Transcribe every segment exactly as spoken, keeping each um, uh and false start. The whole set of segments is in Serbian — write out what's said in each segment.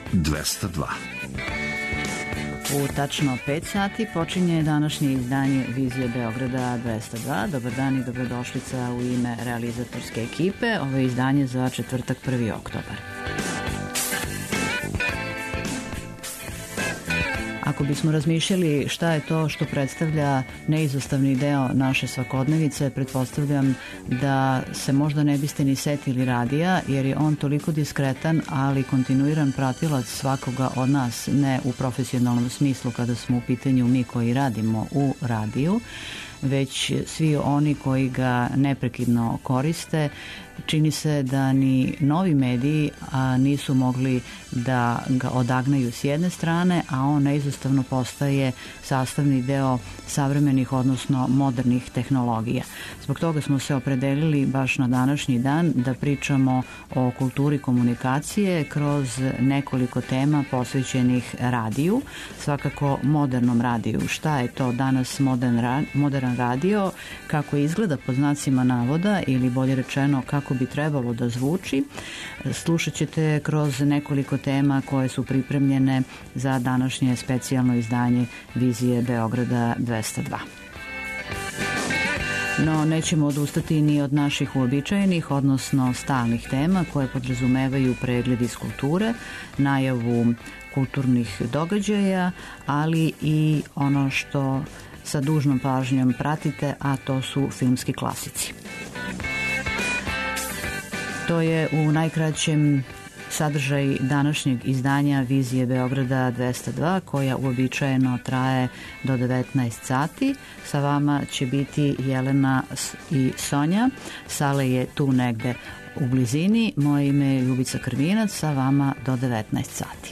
dvesta dva. U tačno pet sati počinje današnje izdanje Vizije Beograda dvesta dva. Dobar dan i dobrodošlica u ime realizatorske ekipe. Ovo je izdanje za četvrtak prvi oktobar. Ako bismo razmišljali šta je to što predstavlja neizostavni deo naše svakodnevice, pretpostavljam da se možda ne biste ni setili radija, jer je on toliko diskretan, ali kontinuiran pratilac svakoga od nas, ne u profesionalnom smislu kada smo u pitanju mi koji radimo u radiju, već svi oni koji ga neprekidno koriste. Čini se da ni novi mediji a, nisu mogli da ga odagnaju s jedne strane, a on neizostavno postaje sastavni deo savremenih, odnosno modernih tehnologija. Zbog toga smo se opredelili baš na današnji dan da pričamo o kulturi komunikacije kroz nekoliko tema posvećenih radiju, svakako modernom radiju. Šta je to danas modern, ra- modern radio, kako izgleda pod znacima navoda ili bolje rečeno kako bi trebalo da zvuči. Slušat ćete kroz nekoliko tema koje su pripremljene za današnje specijalno izdanje Vizije Beograda dvesta dva. No, nećemo odustati ni od naših uobičajenih, odnosno stalnih tema koje podrazumevaju pregled iz kulture, najavu kulturnih događaja, ali i ono što sa dužnom pažnjom pratite, a to su filmski klasici. To je u najkraćem sadržaj današnjeg izdanja Vizije Beograda dvesta dva, koja uobičajeno traje do devetnaest sati. Sa vama će biti Jelena i Sonja. Sale je tu negde u blizini. Moje ime je Ljubica Krvinac, sa vama do devetnaest sati.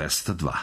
dvesta dva.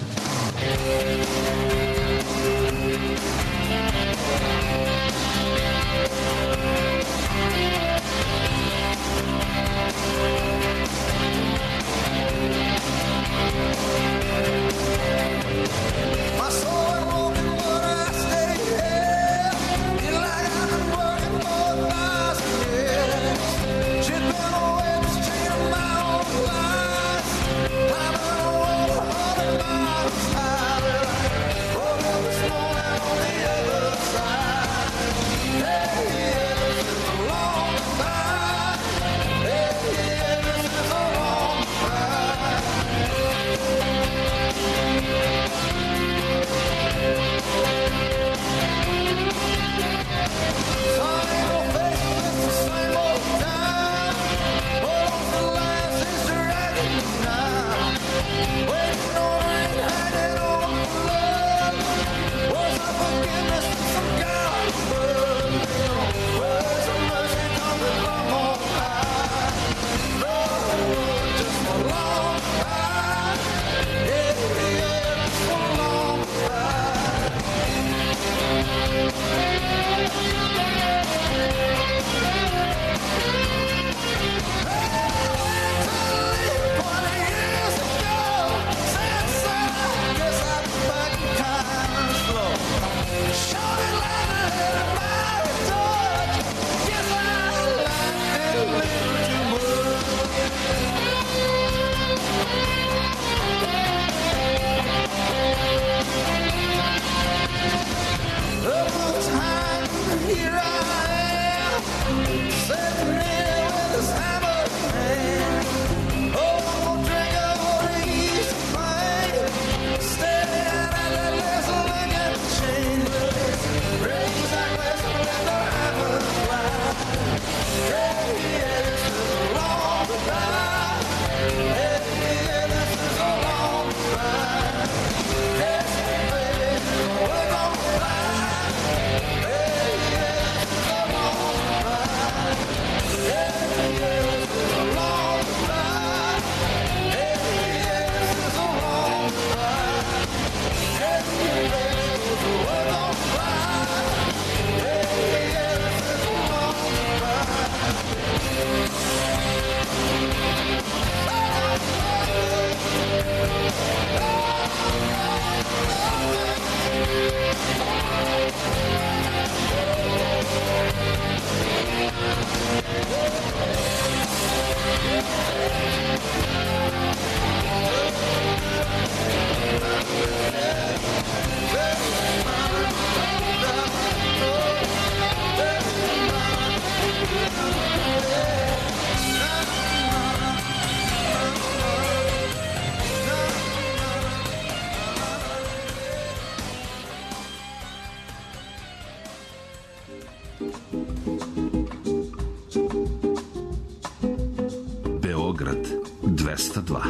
dvesta dva.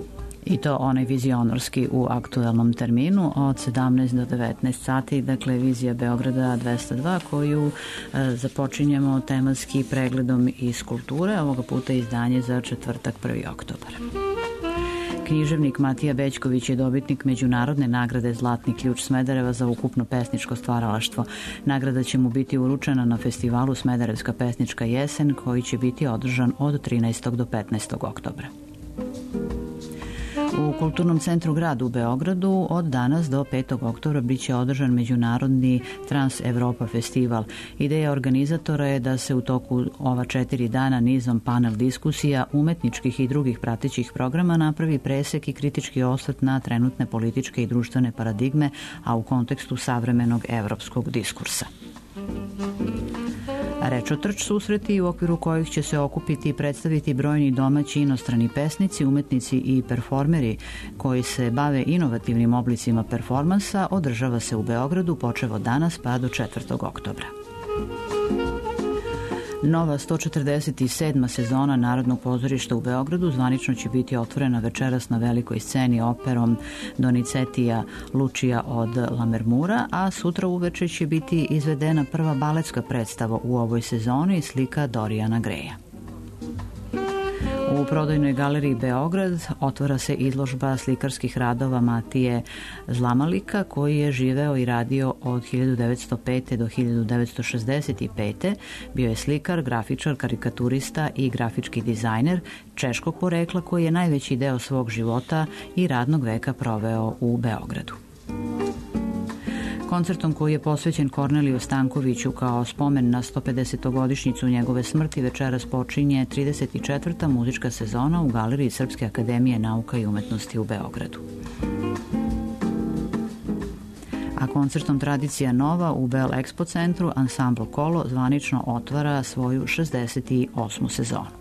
I to onaj vizionorski u aktuelnom terminu od sedamnaest do devetnaest sati, dakle vizija Beograda dvesta dva koju e, započinjemo tematski pregledom iz kulture, ovoga puta izdanje za četvrtak prvi oktobar. Književnik Matija Bećković je dobitnik međunarodne nagrade Zlatni ključ Smedereva za ukupno pesničko stvaralaštvo. Nagrada će mu biti uručena na festivalu Smederevska pesnička jesen koji će biti održan od trinaestog do petnaestog oktobra. U Kulturnom centru grada u Beogradu od danas do petog oktobra biće održan međunarodni Trans Evropa festival. Ideja organizatora je da se u toku ova četiri dana nizom panel diskusija, umetničkih i drugih pratećih programa napravi presek i kritički osvrt na trenutne političke i društvene paradigme, a u kontekstu savremenog evropskog diskursa. Rečotrč susreti u okviru kojih će se okupiti i predstaviti brojni domaći inostrani pesnici, umetnici i performeri koji se bave inovativnim oblicima performansa održava se u Beogradu počev od danas pa do četvrtog oktobra. Nova sto četrdeset sedma sezona Narodnog pozorišta u Beogradu zvanično će biti otvorena večeras na velikoj sceni operom Donizetija Lučija od Lamermura, a sutra uveče će biti izvedena prva baletska predstava u ovoj sezoni, slika Dorijana Greja. U kupoprodajnoj galeriji Beograd otvara se izložba slikarskih radova Matije Zlamalika, koji je živeo i radio od hiljadu devetsto pete. do hiljadu devetsto šezdeset pete. Bio je slikar, grafičar, karikaturista i grafički dizajner češkog porekla koji je najveći deo svog života i radnog veka proveo u Beogradu. Koncertom koji je posvećen Korneliju Stankoviću kao spomen na sto pedesetogodišnjicu njegove smrti večeras počinje trideset četvrta muzička sezona u Galeriji Srpske akademije nauka i umetnosti u Beogradu. A koncertom Tradicija nova u Bell Expo centru ansambl Kolo zvanično otvara svoju šezdeset osmu sezonu.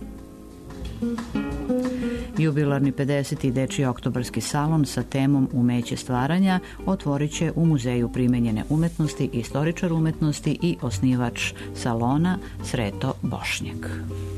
Jubilarni pedeseti dečiji oktobarski salon sa temom Umeće stvaranja otvorit će u Muzeju primenjene umetnosti istoričar umetnosti i osnivač salona Sreto Bošnjak.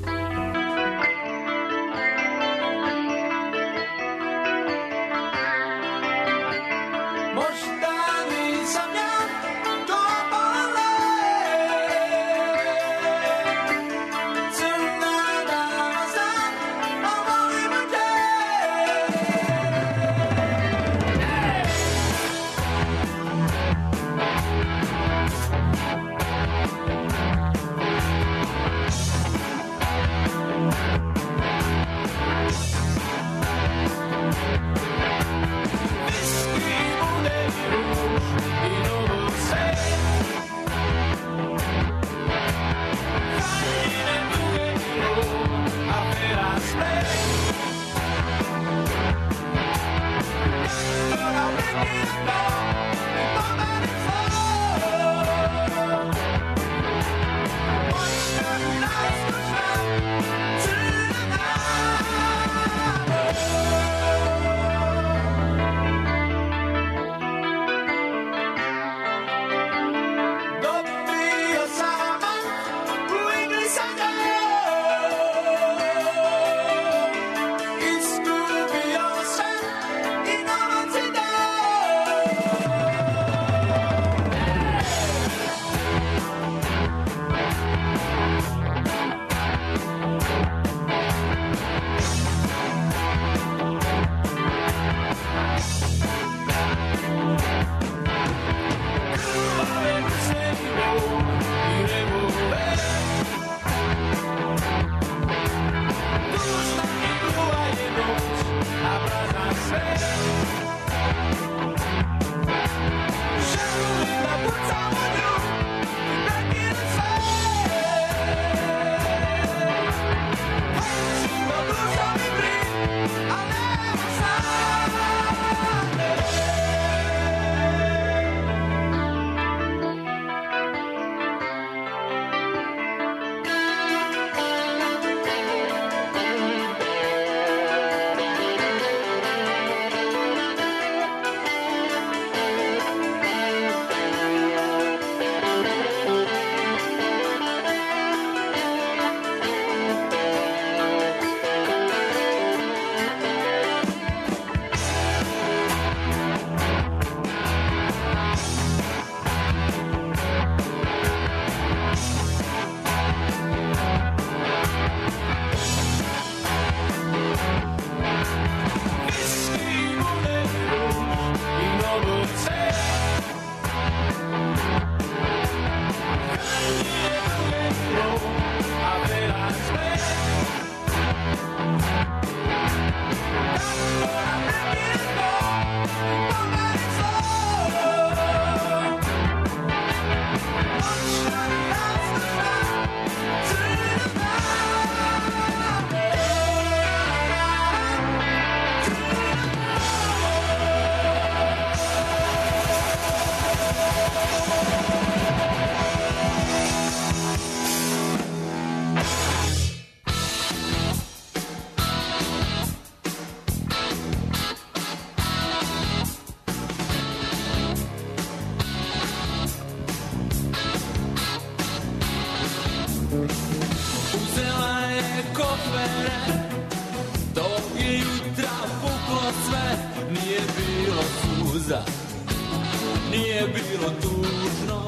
Nije bilo tužno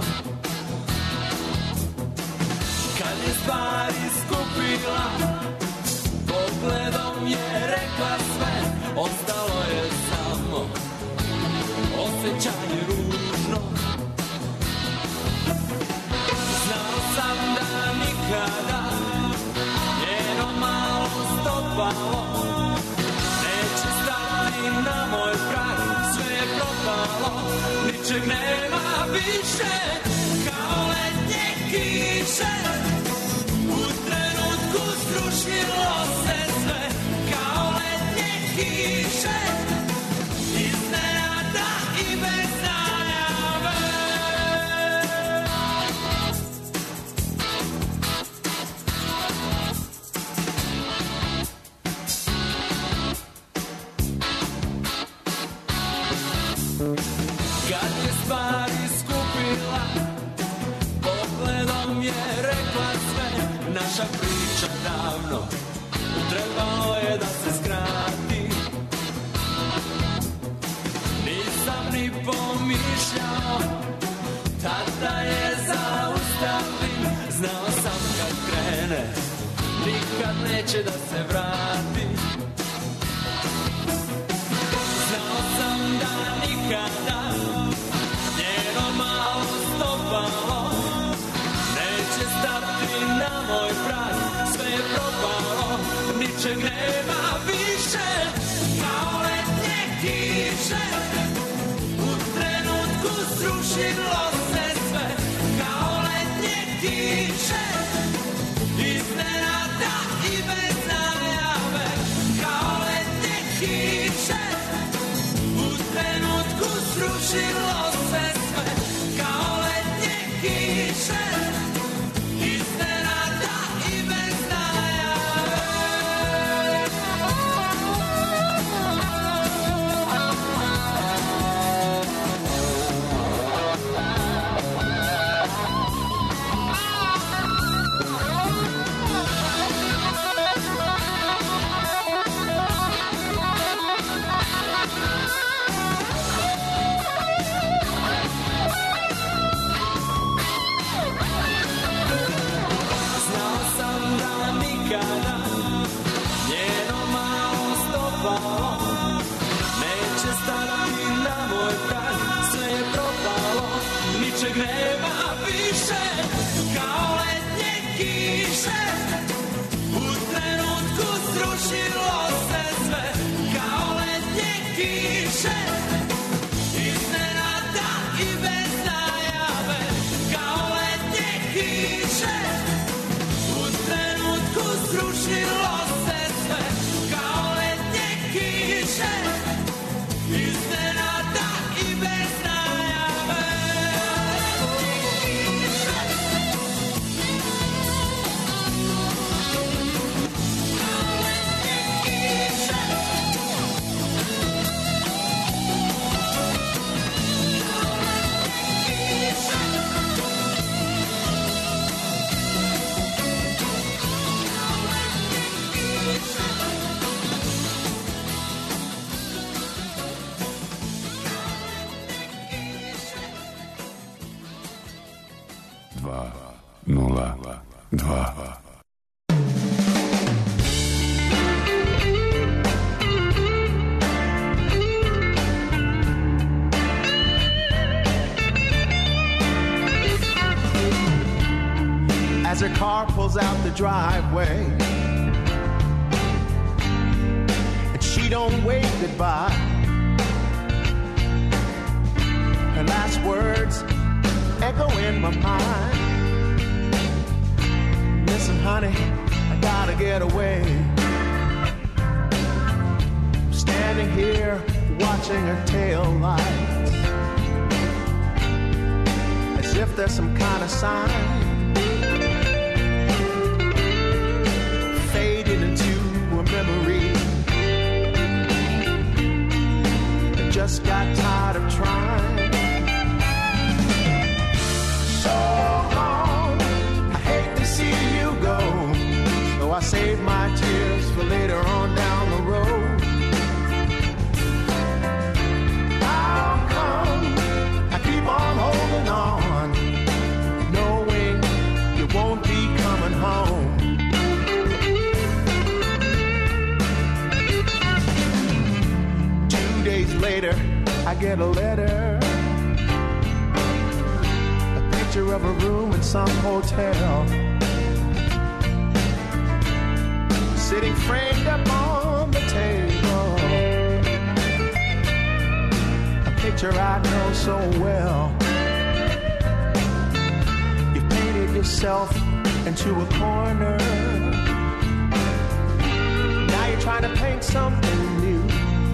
kad je stvari skupila pogledom osjećanje ružno. Znao sam da nikada njeno malo stopalo neće stati na moj prag, sve je propalo, ničeg nema više, kao letnje kiše. U trenutku srušilo se sve, kao letnje kiše, iznenada i bez najave. Kad je stvari skupila, pogledom je rekla sve, naša priča davno trebalo je da se skrati. Nisam ni pomišljao, tada je zaustavim, znao sam kad krene, nikad neće da se vrati. Znao sam da nikada njeno malo stopalo neće stati na moj prag, sve je propalo, ničeg nema više, kao letnje kiše. U trenutku srušilo se sve, kao letnje kiše, iznenada i bez najave, kao letnje kiše. U trenutku srušilo se sve, kao letnje kiše, iznenada i bez najave. Znao sam da nikada njeno malo stopalo neće stati na moj prag, sve je propalo, ničeg nema više, kao letnje kiše. U trenutku srušilo se sve, kao letnje kiše, iznenada i bez najave, kao letnje kiše. U trenutku srušilo se sve, kao letnje kiše, iznenada i bez najave. Dva, nula, dva. As her car pulls out the driveway and she don't wave goodbye, her last words echo in my mind. Listen, honey, I gotta get away. I'm standing here watching her tail lights, as if there's some kind of sign. Fading into a memory. I just got tired of trying. So long, I hate to see you go, so I save my tears for later on down the road. How come I keep on holding on, knowing you won't be coming home? Two days later, I I get a letter, a picture of a room in some hotel, sitting framed up on the table, a picture I know so well. You've painted yourself into a corner, now you're trying to paint something new,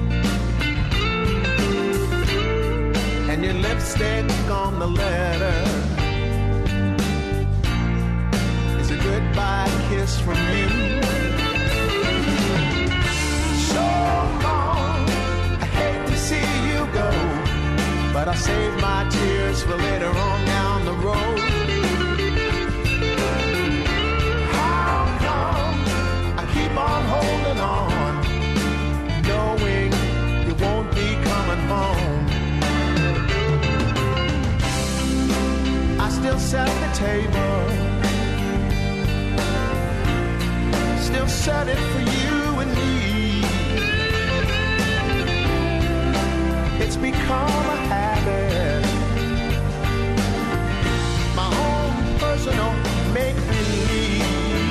and your lipstick on the letter is a goodbye kiss from me. So long, I hate to see you go, but I save my tears for later on down the road. How come I keep on holding on, knowing you won't be coming home? I still set the table, still set it for you and me. It's become a habit, my own personal make-believe.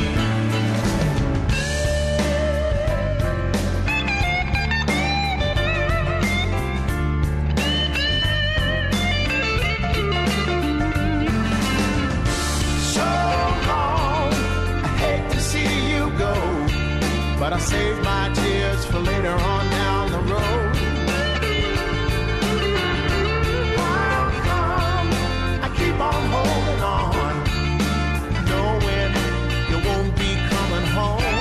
But I save my tears for later on down the road. How come I keep on holding on, knowing you won't be coming home?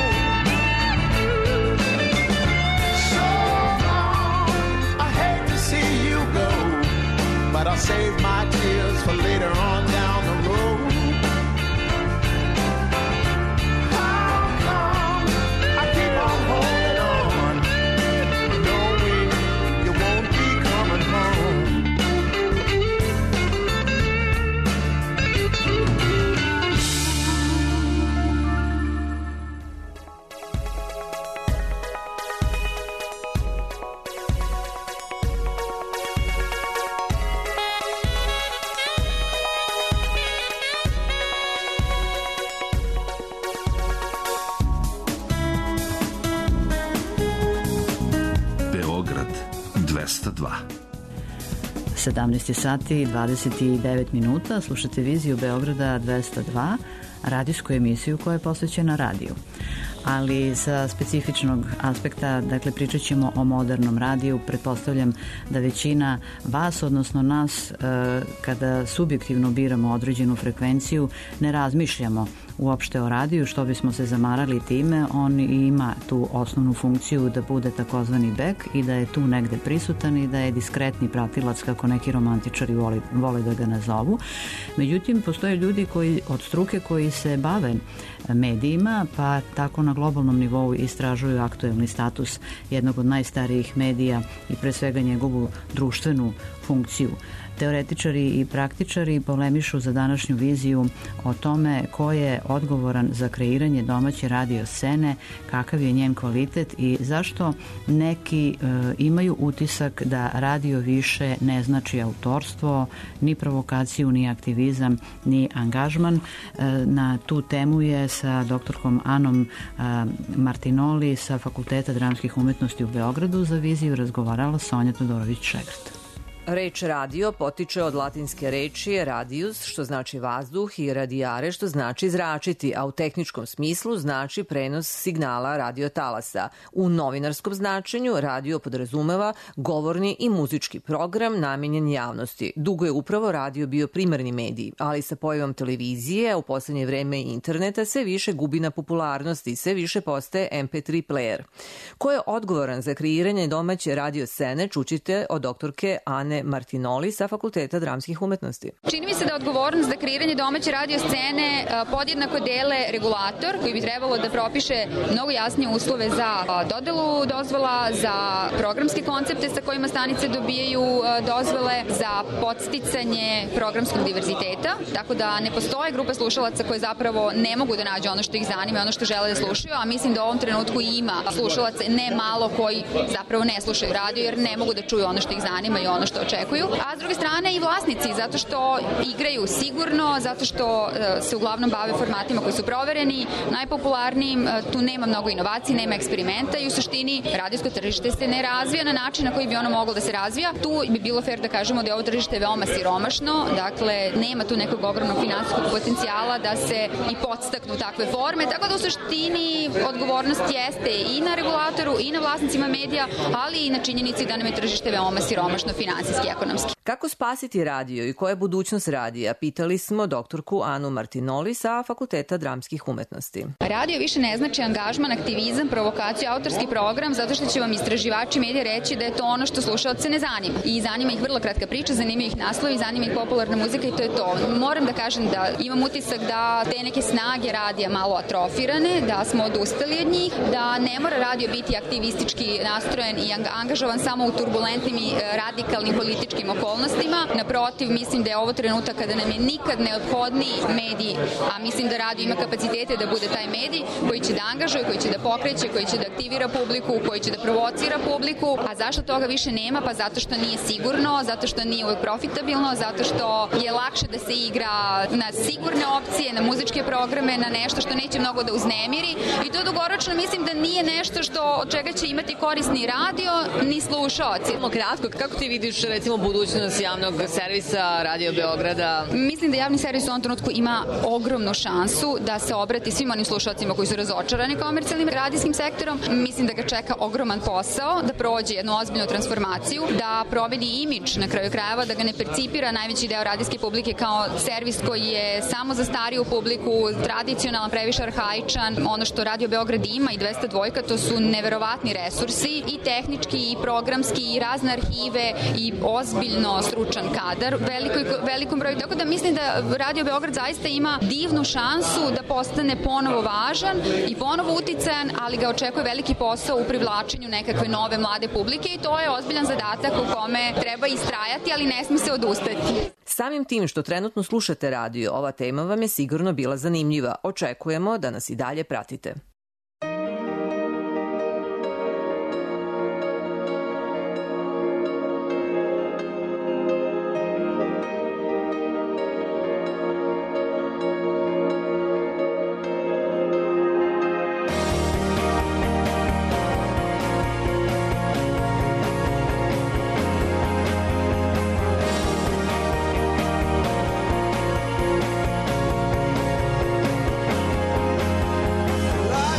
So long, I hate to see you go, but I'll save my tears for later on down the road. sedamnaest sati i dvadeset devet minuta, slušate Viziju Beograda dvesta dva, radijsku emisiju koja je posvećena radiju. Ali sa specifičnog aspekta, dakle pričat ćemo o modernom radiju. Pretpostavljam da većina vas, odnosno nas, kada subjektivno biramo određenu frekvenciju, ne razmišljamo uopšte o radiju, što bismo se zamarali time. On ima tu osnovnu funkciju da bude takozvani back i da je tu negde prisutan i da je diskretni pratilac, kako neki romantičari vole, vole da ga nazovu. Međutim, postoje ljudi koji, od struke koji se bave medijima, pa tako na globalnom nivou istražuju aktuelni status jednog od najstarijih medija i pre svega njegovu društvenu funkciju. Teoretičari i praktičari polemišu za današnju viziju o tome ko je odgovoran za kreiranje domaće radio scene, kakav je njen kvalitet i zašto neki e, imaju utisak da radio više ne znači autorstvo, ni provokaciju, ni aktivizam, ni angažman. E, na tu temu je sa doktorkom Anom e, Martinoli sa Fakulteta dramskih umetnosti u Beogradu za viziju razgovarala Sonja Todorović-Šegrt. Reč radio potiče od latinske reči radius, što znači vazduh, i radiare, što znači zračiti, a u tehničkom smislu znači prenos signala radiotalasa. U novinarskom značenju radio podrazumeva govorni i muzički program namenjen javnosti. Dugo je upravo radio bio primarni medij, ali sa pojavom televizije, u poslednje vreme i interneta, sve više gubi na popularnosti i sve više postaje em pe tri player. Ko je odgovoran za kreiranje domaće radio scene, čućite od doktorke Ane Ane Martinoli sa Fakulteta dramskih umetnosti. Čini mi se da odgovornost za kreiranje domaće radio scene podjednako dele regulator koji bi trebalo da propiše mnogo jasnije uslove za dodelu dozvola, za programske koncepte sa kojima stanice dobijaju dozvole, za podsticanje programskog diverziteta, tako da ne postoje grupa slušalaca koje zapravo ne mogu da nađu ono što ih zanima, ono što žele da slušaju, a mislim da u ovom trenutku ima slušalaca ne malo koji zapravo ne slušaju radio jer ne mogu da čuju ono što ih zanima i ono što očekuju, a s druge strane i vlasnici, zato što igraju sigurno, zato što se uglavnom bave formatima koji su provereni, najpopularnijim, tu nema mnogo inovacije, nema eksperimenta i u suštini radijsko tržište se ne razvija na način na koji bi ono moglo da se razvija. Tu bi bilo fair da kažemo da je ovo tržište veoma siromašno, dakle nema tu nekog ogromnog finansijskog potencijala da se i podstaknu takve forme, tako da u suštini odgovornost jeste i na regulatoru i na vlasnicima medija, ali i na činjenici da nam je tržište veoma siromašno finansijski i ekonomski. Kako spasiti radio i koja je budućnost radija? Pitali smo doktorku Anu Martinoli sa Fakulteta dramskih umetnosti. Radio više ne znači angažman, aktivizam, provokaciju, autorski program, zato što će vam istraživači medija reći da je to ono što slušaoce ne zanima. I zanima ih vrlo kratka priča, zanima ih naslovi, zanima ih popularna muzika i to je to. Moram da kažem da imam utisak da te neke snage radija malo atrofirane, da smo odustali od njih, da ne mora radio biti aktivistički nastrojen i angažovan samo u turbulentnim i radikalnim političkim okolnostima. Naprotiv, mislim da je ovo trenutak kada nam je nikad neophodniji medij, a mislim da radio ima kapacitete da bude taj medij koji će da angažuje, koji će da pokreće, koji će da aktivira publiku, koji će da provocira publiku. A zašto toga više nema? Pa zato što nije sigurno, zato što nije uvek profitabilno, zato što je lakše da se igra na sigurne opcije, na muzičke programe, na nešto što neće mnogo da uznemiri i to dugoročno mislim da nije nešto što od čega će imati korist ni radio, ni slušaoci. Kratko, kako ti vidiš recimo budućnost javnog servisa Radio Beograda? Mislim da javni servis u ovom trenutku ima ogromnu šansu da se obrati svim onim slušaocima koji su razočarani komercijalnim radijskim sektorom. Mislim da ga čeka ogroman posao, da prođe jednu ozbiljnu transformaciju, da provedi imidž na kraju krajeva, da ga ne percipira najveći deo radijske publike kao servis koji je samo za stariju publiku, tradicionalan, previše arhaičan. Ono što Radio Beograd ima i dvesta dva, to su neverovatni resursi i tehnički i programski i razne arhive i ozbiljno stručan kadar velikoj, velikom broju. Tako da mislim da Radio Beograd zaista ima divnu šansu da postane ponovo važan i ponovo uticajan, ali ga očekuje veliki posao u privlačenju nekakve nove mlade publike i to je ozbiljan zadatak u kome treba istrajati, ali ne sme se odustati. Samim tim što trenutno slušate radio, ova tema vam je sigurno bila zanimljiva. Očekujemo da nas i dalje pratite. Life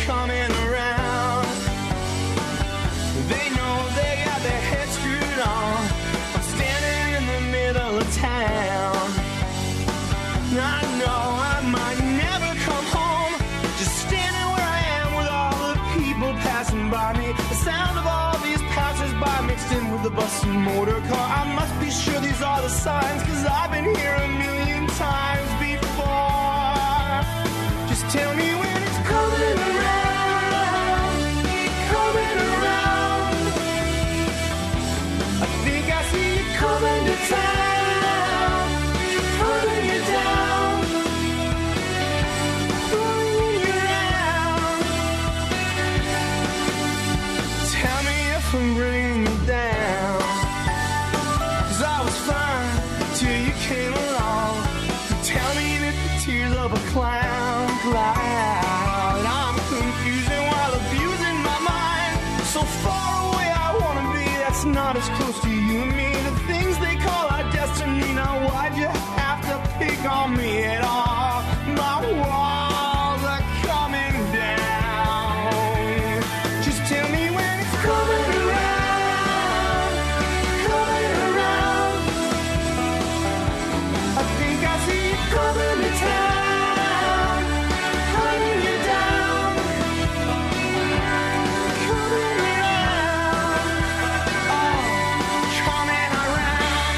coming around. They know they got their heads screwed on. I'm standing in the middle of town. I know I might never come home, just standing where I am with all the people passing by me. The sound of all these passers-by mixed in with the bus and motor car. I must be sure these are the signs, cause I've been here a million times before. Just tell me when it's coming around, coming around. I think I see you coming to town, pulling you down, pulling you around. Tell me if I'm bringing you down, cause I was fine till you came along. Tell me that the tears of a clown cloud. I'm confusing while abusing my mind. So far away I wanna be, that's not as close to you and me. The things they call our destiny. Now why'd you have to pick on me at all? My walls are coming down. Just tell me when it's coming around, coming around. I think I see you coming to town, hunting you down, coming around, oh, coming around.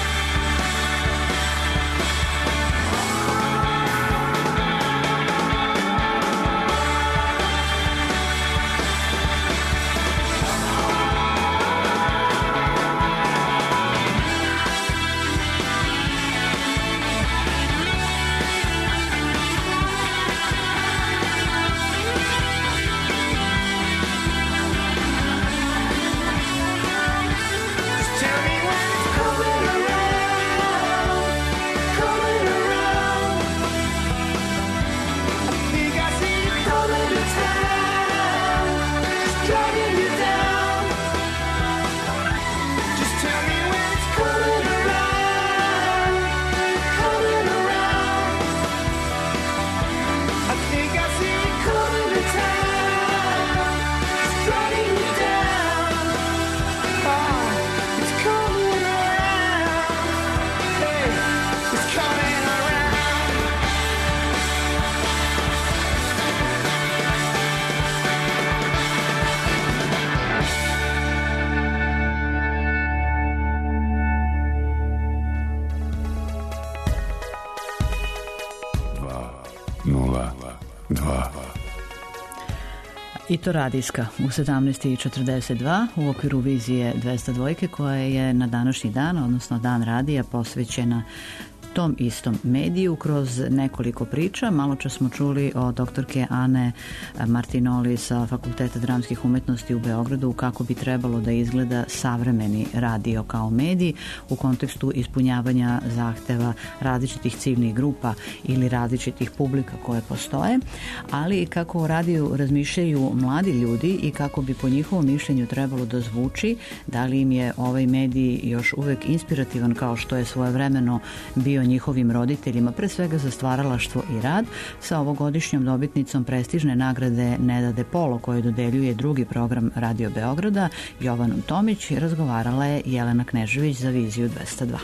Just tell me when it's coming around, coming around. I think I see you coming to town, just dragging you down. Just tell me when it's coming around, coming around. I think I see you coming to town, just dragging you down. Oh, it's coming around. Hey, it's coming around. Dva, nula, dva. I to radijska u sedamnaest i četrdeset dva u okviru vizije dvesta dva koja je na današnji dan, odnosno dan radija, posvećena tom istom mediju kroz nekoliko priča. Malo čas smo čuli o doktorke Ane Martinoli sa Fakulteta dramskih umetnosti u Beogradu kako bi trebalo da izgleda savremeni radio kao medij u kontekstu ispunjavanja zahteva različitih ciljnih grupa ili različitih publika koje postoje, ali i kako o radiju razmišljaju mladi ljudi i kako bi po njihovom mišljenju trebalo da zvuči, da li im je ovaj medij još uvek inspirativan kao što je svojevremeno bio njihovim roditeljima, pre svega za stvaralaštvo i rad, sa ovogodišnjom dobitnicom prestižne nagrade Neda De Polo koju dodeljuje drugi program Radio Beograda, Jovanom Tomić, razgovarala je Jelena Knežević za viziju dvesta dva.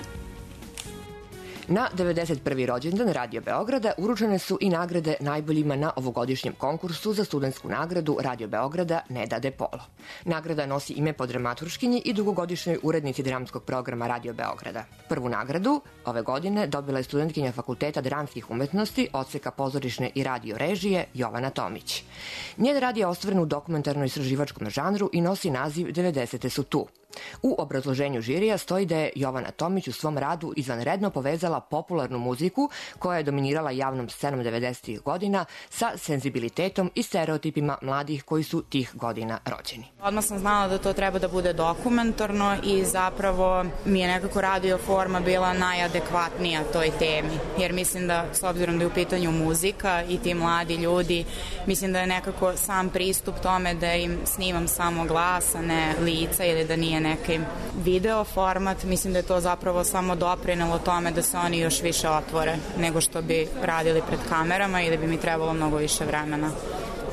Na devedeset prvi rođendan Radio Beograda uručene su i nagrade najboljima na ovogodišnjem konkursu za studentsku nagradu Radio Beograda Neda De Polo. Nagrada nosi ime po dramaturškinji i dugogodišnjoj urednici dramskog programa Radio Beograda. Prvu nagradu ove godine dobila je studentkinja Fakulteta dramskih umetnosti, odseka pozorišne i radio režije Jovana Tomić. Njen rad je ostvaren u dokumentarno-istraživačkom žanru i nosi naziv devedesete su tu. U obrazloženju žirija stoji da je Jovana Tomić u svom radu izvanredno povezala popularnu muziku koja je dominirala javnom scenom devedesetih godina sa senzibilitetom i stereotipima mladih koji su tih godina rođeni. Odmah sam znala da to treba da bude dokumentarno i zapravo mi je nekako radio forma bila najadekvatnija toj temi, jer mislim da s obzirom da je u pitanju muzika i ti mladi ljudi, mislim da je nekako sam pristup tome da im snimam samo glas, a ne lica ili da nije neki video format, mislim da je to zapravo samo doprinelo tome da se oni još više otvore nego što bi radili pred kamerama ili bi mi trebalo mnogo više vremena.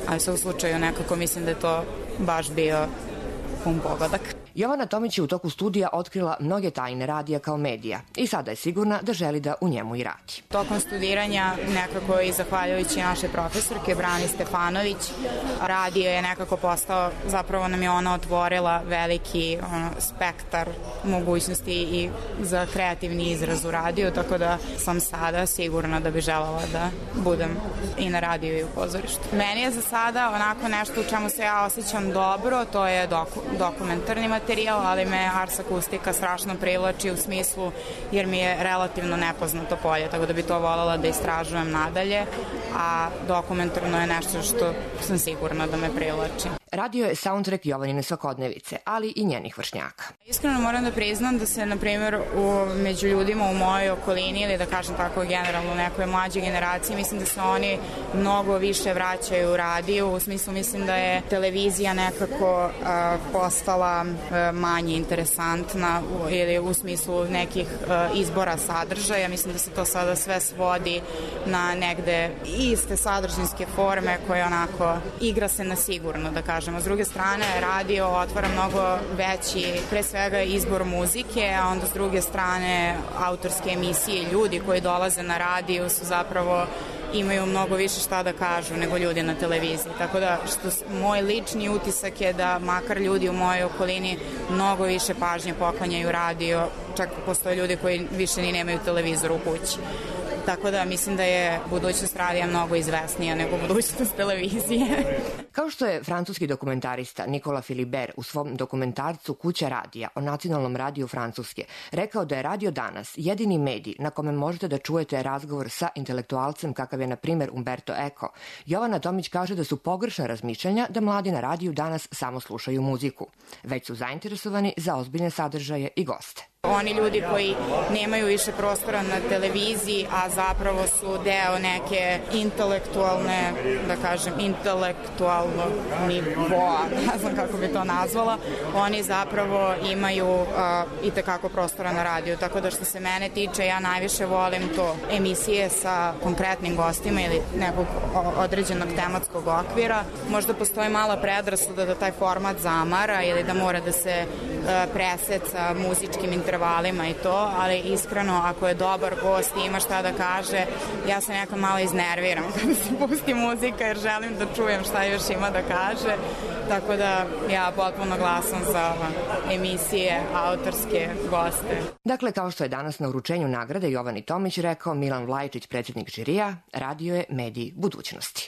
ali u slučaju nekako mislim da je to baš bio pun pogodak. Jovana Tomić je u toku studija otkrila mnoge tajne radija kao medija i sada je sigurna da želi da u njemu i radi. Tokom studiranja, nekako i zahvaljujući naše profesorke Brani Stefanović, radio je nekako postao, zapravo nam je ona otvorila veliki ono, spektar mogućnosti i za kreativni izraz u radiju, tako da sam sada sigurna da bi želela da budem i na radiju i u pozorištu. Meni je za sada onako nešto u čemu se ja osjećam dobro, to je doku, dokumentarni materijal, ali me Ars akustika strašno privlači u smislu jer mi je relativno nepoznato polje, tako da bi to voljela da istražujem nadalje, a dokumentarno je nešto što sam sigurna da me privlači. Radio je soundtrack Jovanine svakodnevice, ali i njenih vršnjaka. Iskreno moram da priznam da se, na primjer, u, među ljudima u mojoj okolini, ili da kažem tako generalno u nekoj mlađoj generaciji, mislim da se oni mnogo više vraćaju u radiju, u smislu mislim da je televizija nekako a, postala a, manje interesantna u, ili u smislu nekih a, izbora sadržaja. Mislim da se to sada sve svodi na negde iste sadržinske forme koje onako igra se na sigurno, da kažem. S druge strane, radio otvara mnogo veći, pre svega, izbor muzike, a onda s druge strane autorske emisije, ljudi koji dolaze na radio su zapravo imaju mnogo više šta da kažu nego ljudi na televiziji. Tako da, što moj lični utisak je da makar ljudi u mojoj okolini mnogo više pažnje poklanjaju radio, čak postoje ljudi koji više ni nemaju televizor u kući. Tako da mislim da je budućnost radija mnogo izvesnija nego budućnost televizije. Kao što je francuski dokumentarista Nicolas Philibert u svom dokumentarcu Kuća radija o nacionalnom radiju Francuske rekao da je radio danas jedini medij na kome možete da čujete razgovor sa intelektualcem kakav je na primer Umberto Eco, Jovana Tomić kaže da su pogrešna razmišljanja da mladi na radiju danas samo slušaju muziku, već su zainteresovani za ozbiljne sadržaje i goste. Oni ljudi koji nemaju više prostora na televiziji, a zapravo su deo neke intelektualne, da kažem, intelektualno nivoa, ne znam kako bi to nazvala, oni zapravo imaju uh, i tekako prostora na radiju. Tako da što se mene tiče, ja najviše volim to emisije sa konkretnim gostima ili nekog određenog tematskog okvira. Možda postoji mala predrasuda da taj format zamara ili da mora da se uh, preseca muzičkim intervalima i to, ali iskreno ako je dobar gost i ima šta da kaže, ja se nekako malo iznerviram kada se pusti muzika jer želim da čujem šta još ima da kaže, tako da ja potpuno glasam za emisije, autorske, goste. Dakle, kao što je danas na uručenju nagrade Jovani Tomić rekao Milan Vlajčić, predsjednik žirija, radio je medij budućnosti.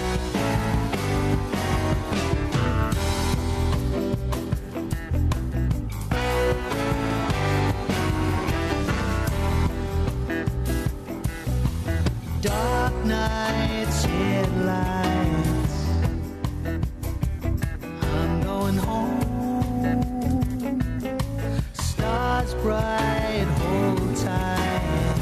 Dark nights, headlights, I'm going home. Stars bright, hold tight,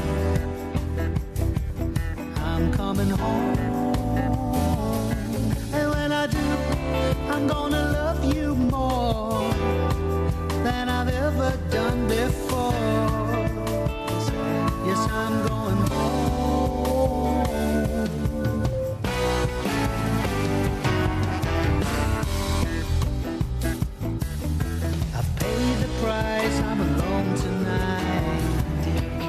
I'm coming home. And when I do, I'm gonna love you more than I've ever done before. Yes, I'm going home. Price, I'm alone tonight.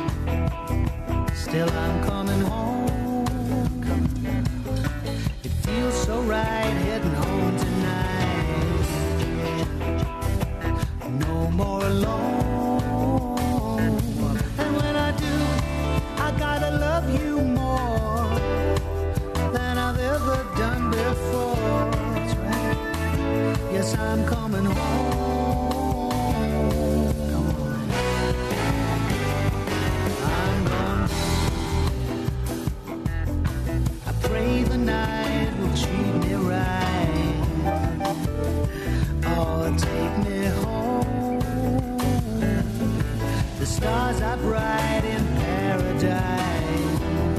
Still I'm coming home. It feels so right heading home tonight. No more alone. And when I do, I gotta love you more than I've ever done before. That's right. Yes, I'm coming home. The night will treat me right. Oh, take me home. The stars are bright in paradise.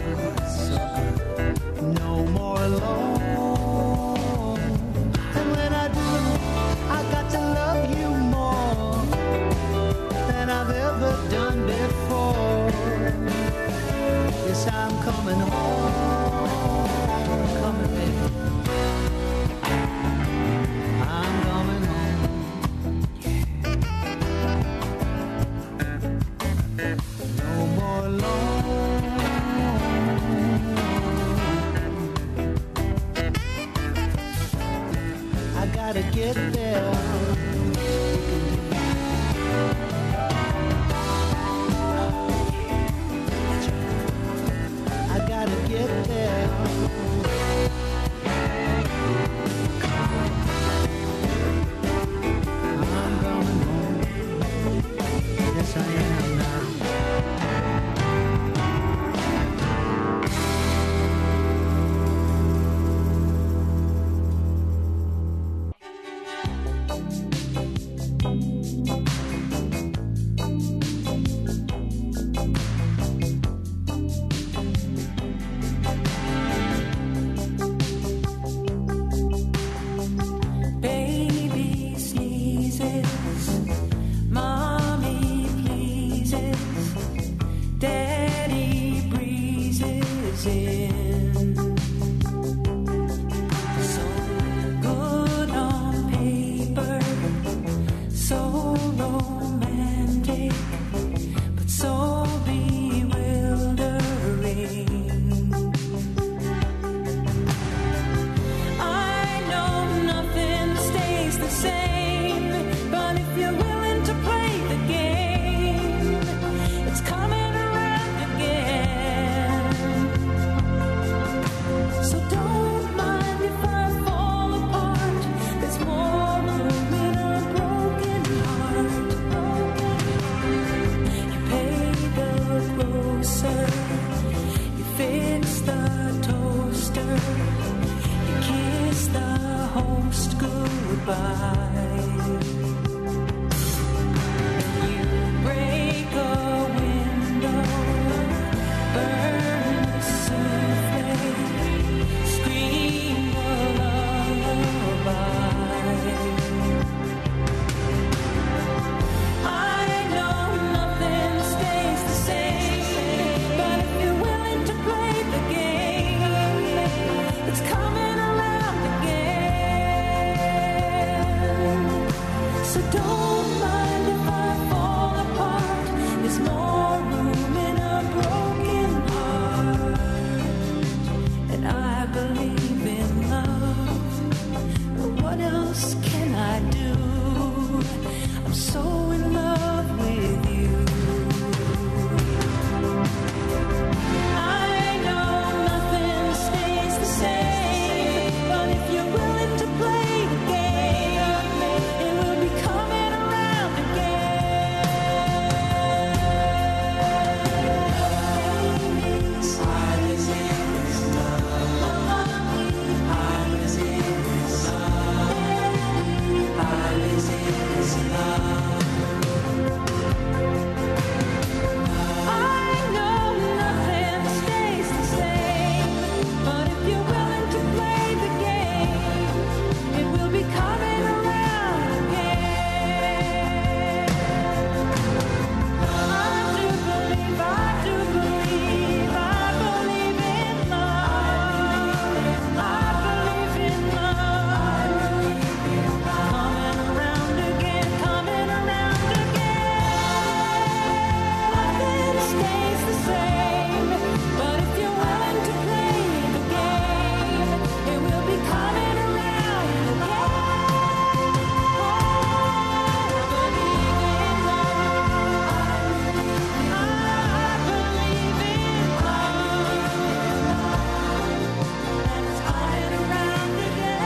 No more alone. And when I do, I got to love you more than I've ever done before. Yes, I'm coming home. So don't mind if I fall apart. There's more room in a broken heart. And I believe in love. What else can I do? I'm so in love with you. I know nothing stays the same, but if you're willing to play the game, it will be coming around again. Heart is in love. Heart is in love. Heart is in love. I know nothing stays the same, but if you're willing to play the game, it will be coming around again. I do believe, I do believe, I believe in love. I believe in love. Coming around again, coming around again. Nothing stays the same, but if you're willing to play the game, it will be coming around again. I believe in love. I believe in love. And it's coming around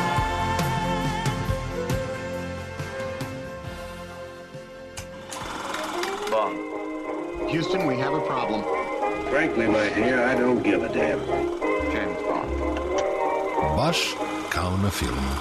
again. Bond. Houston, we have a problem. Frankly, my dear, I don't give a damn. James Bond. Baš kao na filmu.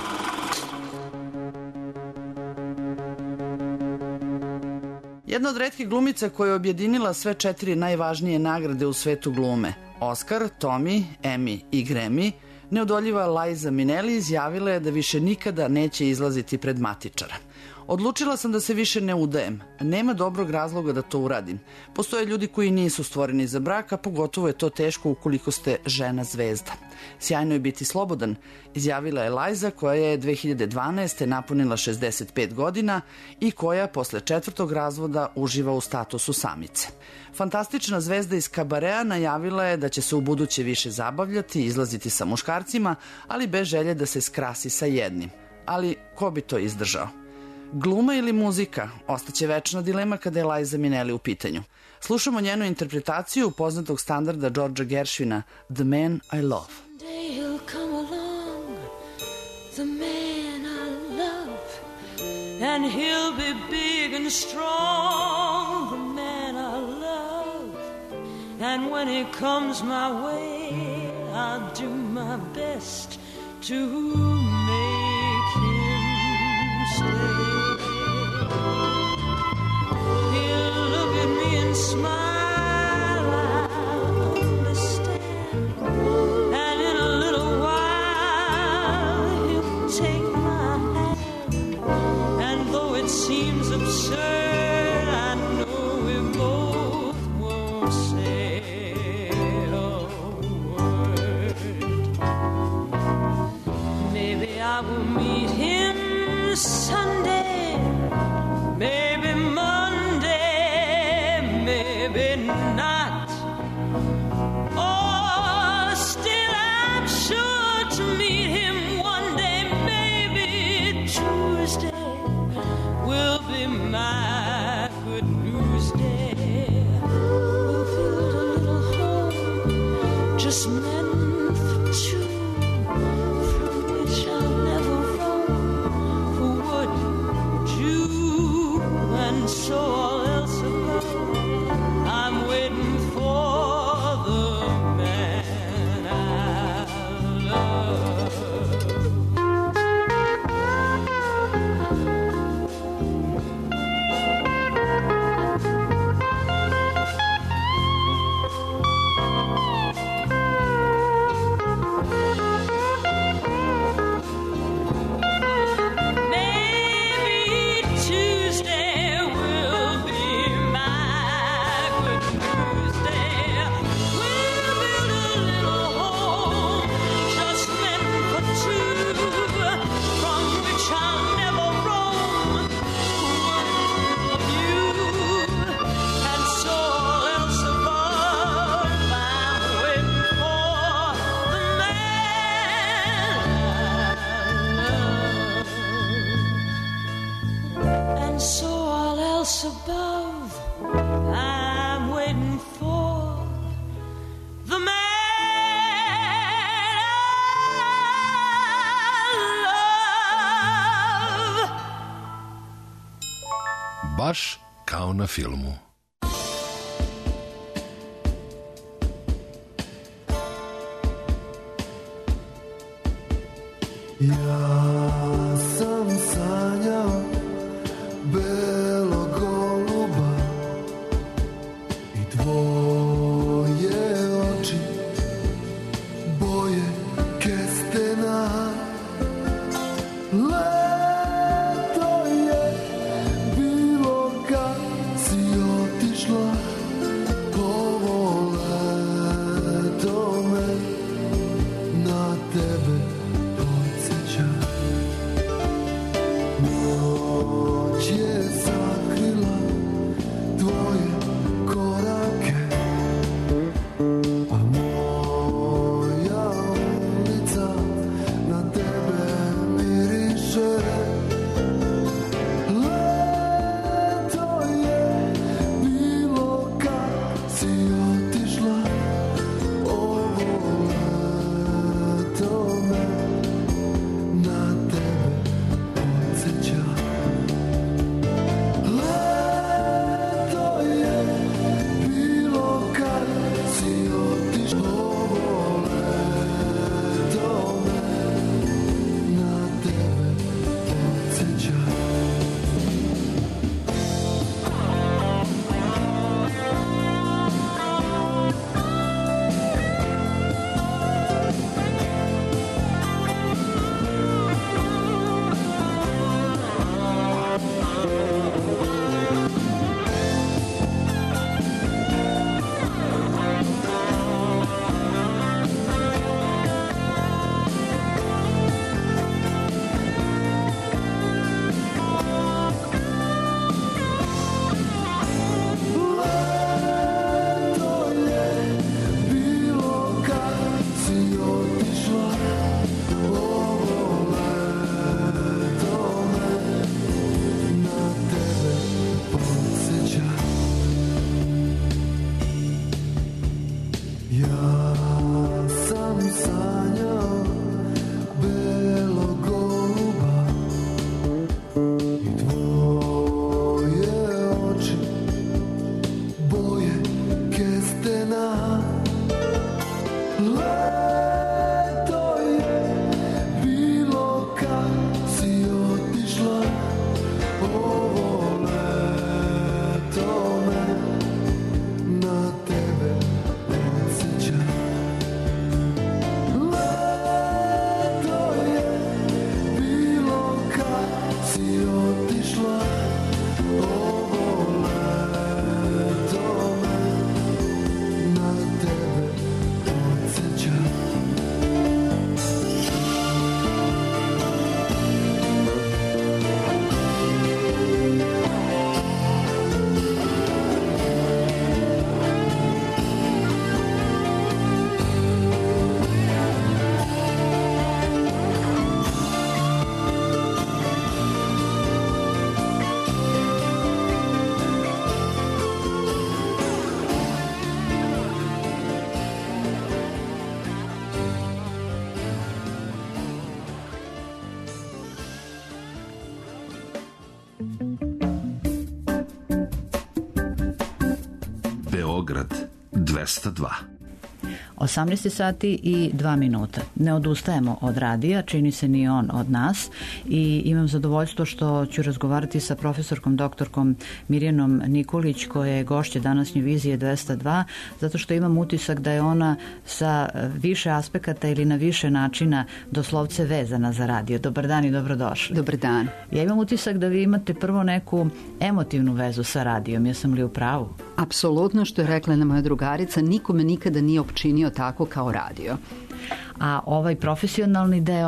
Jedna od retkih glumica koja je objedinila sve četiri najvažnije nagrade u svetu glume, Oscar, Tommy, Emmy i Grammy, neodoljiva Liza Minnelli izjavila je da više nikada neće izlaziti pred matičara. Odlučila sam da se više ne udajem. Nema dobrog razloga da to uradim. Postoje ljudi koji nisu stvoreni za brak, a pogotovo je to teško ukoliko ste žena zvezda. Sjajno je biti slobodan, izjavila je Liza, koja je dve hiljade dvanaeste. napunila šezdeset pet godina i koja posle četvrtog razvoda uživa u statusu samice. Fantastična zvezda iz kabarea najavila je da će se u buduće više zabavljati i izlaziti sa muškarcima, ali bez želje da se skrasi sa jednim. Ali ko bi to izdržao? Gluma ili muzika? Ostaće večna dilema kada je Liza Minnelli u pitanju. Slušamo njenu interpretaciju poznatog standarda Georgea Gershwina, The Man I Love. Someday he'll come along, the man I love, and he'll be big and strong, the man I love. And when he comes my way, I'll do my best to make him stay. He'll look at me and smile, I'll understand. And in a little while, he'll take my hand. And though it seems absurd, I know we both won't say a word. Maybe I will meet him Sunday, maybe Monday, maybe not. Oh, still I'm sure to meet him one day, maybe Tuesday will be my good news day. We'll build a little home just meant for two, from which I'll never roam. Who would you? And so all else alone, I'm waiting for the man I love. and so all else above. I'm waiting for the man I love. Baš kao na filmu. Ja sam sanjao belog goluba i tvoje oči boje kestena. Leto je bilo kad si otišla, ovo leto me na tebe podsjeća. Noć je sakrila tvoje korake, a moja ulica na tebe miriše. Leto je bilo kad si otišla, ovo leto me na tebe podsjeća. Leto je bilo kad si otišla, ovo leto me na tebe podsjeća. Leto je bilo kad si otišla, ovo leto me na tebe podsjeća. Ja sam sanjao belog goluba i tvoje oči boje kestena. Leto je bilo kad si otišla, ovo leto me na tebe podsjeća. Leto je bilo kad si otišla, ovo leto me na tebe podsjeća. Beograd dvesta dva. osamnaest sati i dva minuta. Ne odustajemo od radija, čini se ni on od nas, i imam zadovoljstvo što ću razgovarati sa profesorkom doktorkom Mirjanom Nikolić, koja je gošća današnje Vizije dvesta dva, zato što imam utisak da je ona sa više aspekata ili na više načina doslovce vezana za radio. Dobar dan i dobrodošli. Dobar dan. Ja imam utisak da vi imate prvo neku emotivnu vezu sa radijom. Jesam li u pravu? Apsolutno, što je rekla jedna moja drugarica, nikome nikada nije opčinio tako kao radio. A ovaj profesionalni deo?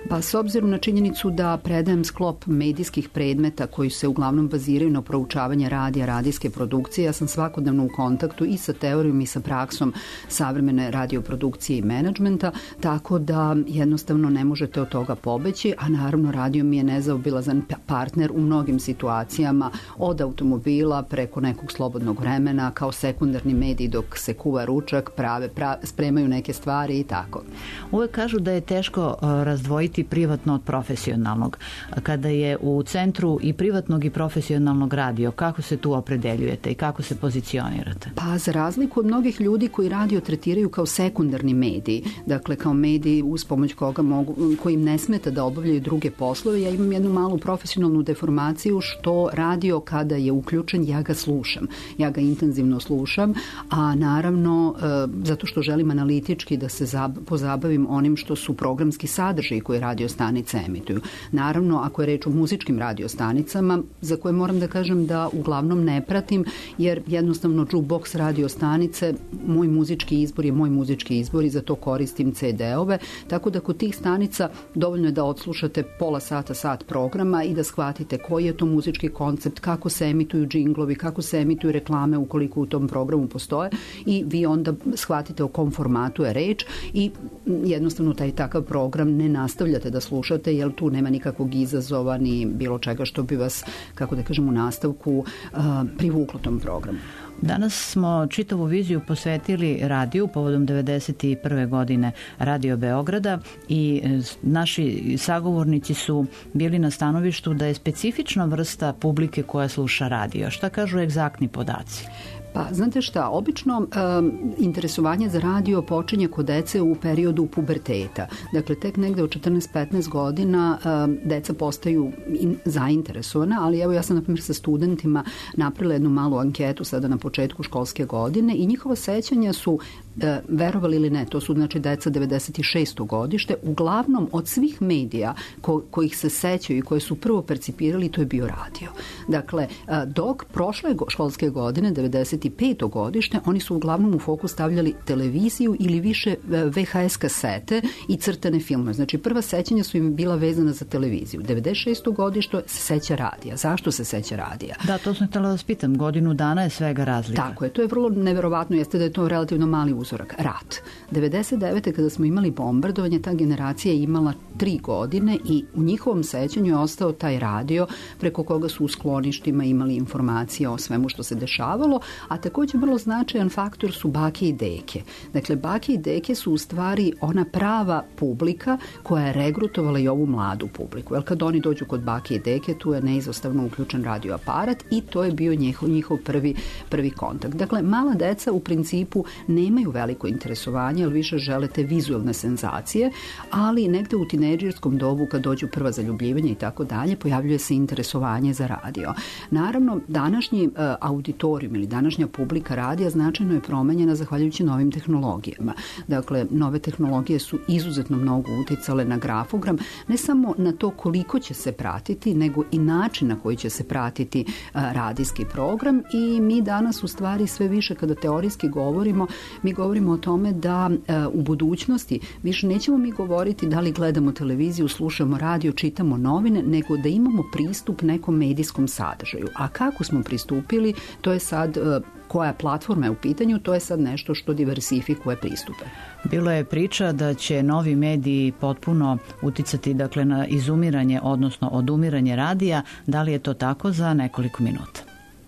Pa s obzirom na činjenicu da predajem sklop medijskih predmeta koji se uglavnom baziraju na proučavanje radija, radijske produkcije, ja sam svakodnevno u kontaktu i sa teorijom i sa praksom savremene radioprodukcije i menadžmenta, tako da jednostavno ne možete od toga pobeći, a naravno radio mi je nezaobilazan partner u mnogim situacijama, od automobila preko nekog slobodnog vremena, kao sekundarni medij dok se kuva ručak, prave, prave, spremaju neke stvari i tako. Uvek kažu da je teško razdvojiti privatno od profesionalnog. Kada je u centru i privatnog i profesionalnog radio, kako se tu opredeljujete i kako se pozicionirate? Pa za razliku od mnogih ljudi koji radio tretiraju kao sekundarni medij, dakle kao medij uz pomoć koga mogu, kojim ne smeta da obavljaju druge poslove, ja imam jednu malu profesionalnu deformaciju što radio kada je uključen, ja ga slušam. Ja ga intenzivno slušam, a naravno zato što želim analitički da se pozabavim onim što su programski sadržaji koje radio stanice emituju. Naravno, ako je reč o muzičkim radiostanicama, za koje moram da kažem da uglavnom ne pratim, jer jednostavno jukebox radiostanice, moj muzički izbor je moj muzički izbor i za to koristim ce de-ove, tako da kod tih stanica dovoljno je da odslušate pola sata, sat programa i da shvatite koji je to muzički koncept, kako se emituju džinglovi, kako se emituju reklame ukoliko u tom programu postoje i vi onda shvatite o kom formatu je reč i jednostavno taj takav program ne nastavljate da slušate jer tu nema nikakvog izazova ni bilo čega što bi vas, kako da kažem, u nastavku uh, privuklo tom programu. Danas smo čitavu viziju posvetili radiju povodom devedeset prve godine Radio Beograda i naši sagovornici su bili na stanovištu da je specifična vrsta publike koja sluša radio. Šta kažu egzaktni podaci? Pa, znate šta, obično um, interesovanje za radio počinje kod dece u periodu puberteta. Dakle, tek negde od četrnaest petnaest godina um, deca postaju in, zainteresovana, ali evo ja sam, na primjer, sa studentima napravila jednu malu anketu sada na početku školske godine i njihova sećanja su, e, verovali ili ne, to su znači deca devedeset šesto godište, uglavnom od svih medija ko, kojih se sećaju i koje su prvo percipirali, to je bio radio. Dakle, e, dok prošle go, školske godine, devedeset peto godište, oni su uglavnom u fokus stavljali televiziju ili više ve ha es kasete i crtane filmove. Znači, prva sećanja su im bila vezana za televiziju. devedeset šesto godište se seća radija. Zašto se seća radija? Da, to sam htjela da vas pitam. Godinu dana je svega razlika. Tako je, to je vrlo neverovatno, jeste da je to relativno mali uzorak. Rat. devedeset devete kada smo imali bombardovanje, ta generacija je imala tri godine i u njihovom sećanju je ostao taj radio preko koga su u skloništima imali informacije o svemu što se dešavalo, a također vrlo značajan faktor su bake i deke. Dakle, bake i deke su u stvari ona prava publika koja je regrutovala i ovu mladu publiku. Jer kad oni dođu kod bake i deke, tu je neizostavno uključen radioaparat i to je bio njihov, njihov prvi, prvi kontakt. Dakle, mala deca u principu nemaju veliko interesovanje, ali više žele te vizualne senzacije, ali negde u tinejdžerskom dobu kad dođu prva zaljubljivanja i tako dalje, pojavljuje se interesovanje za radio. Naravno, današnji uh, auditorijum ili današnja publika radija značajno je promenjena zahvaljujući novim tehnologijama. Dakle, nove tehnologije su izuzetno mnogo uticale na grafogram, ne samo na to koliko će se pratiti, nego i način na koji će se pratiti uh, radijski program i mi danas u stvari sve više kada teorijski govorimo, mi govorimo o tome da uh, u budućnosti više nećemo mi govoriti da li gledamo televiziju, slušamo radio, čitamo novine, nego da imamo pristup nekom medijskom sadržaju. A kako smo pristupili, to je sad uh, koja platforma je u pitanju, to je sad nešto što diversifikuje pristupe. Bilo je priča da će novi mediji potpuno uticati, dakle, na izumiranje, odnosno odumiranje radija. Da li je to tako? Za nekoliko minuta.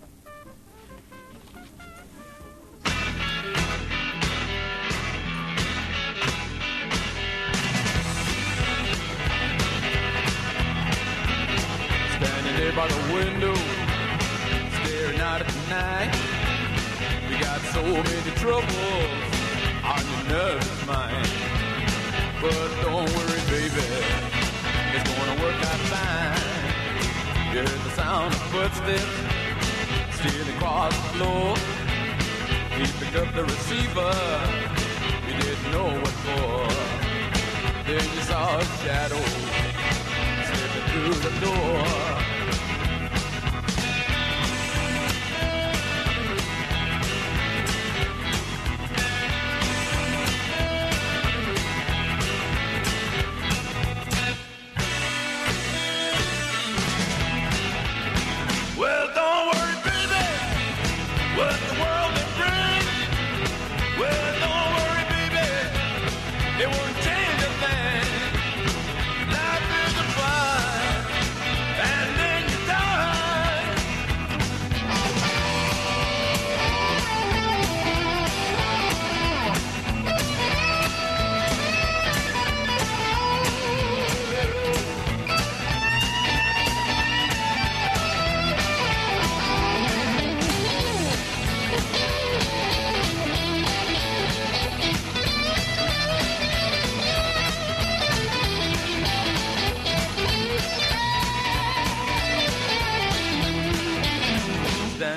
Standing there by the window, staring out at the night. You got so many troubles on your nervous mind. But don't worry, baby, it's gonna work out fine. You heard the sound of footsteps stealing across the floor. He picked up the receiver, you didn't know what for. Then you saw a shadow slipping through the door.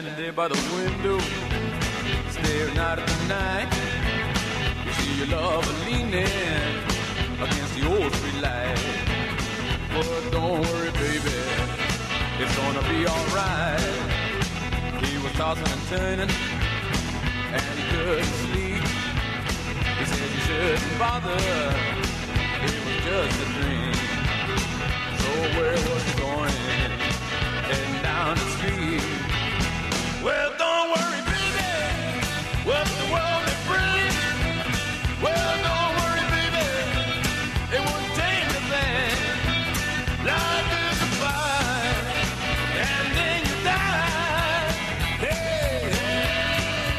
standing there by the window, staring out at the night. You see your lover leaning against the old street light. But don't worry, baby, it's gonna be alright. He was tossing and turning, and he couldn't sleep. He said you shouldn't bother, it was just a dream. So where was he going? Heading down the street. Well, don't worry, baby, what the world may bring. Well, don't worry, baby, it won't change a thing. Life is a fight, and then you die. Hey, hey.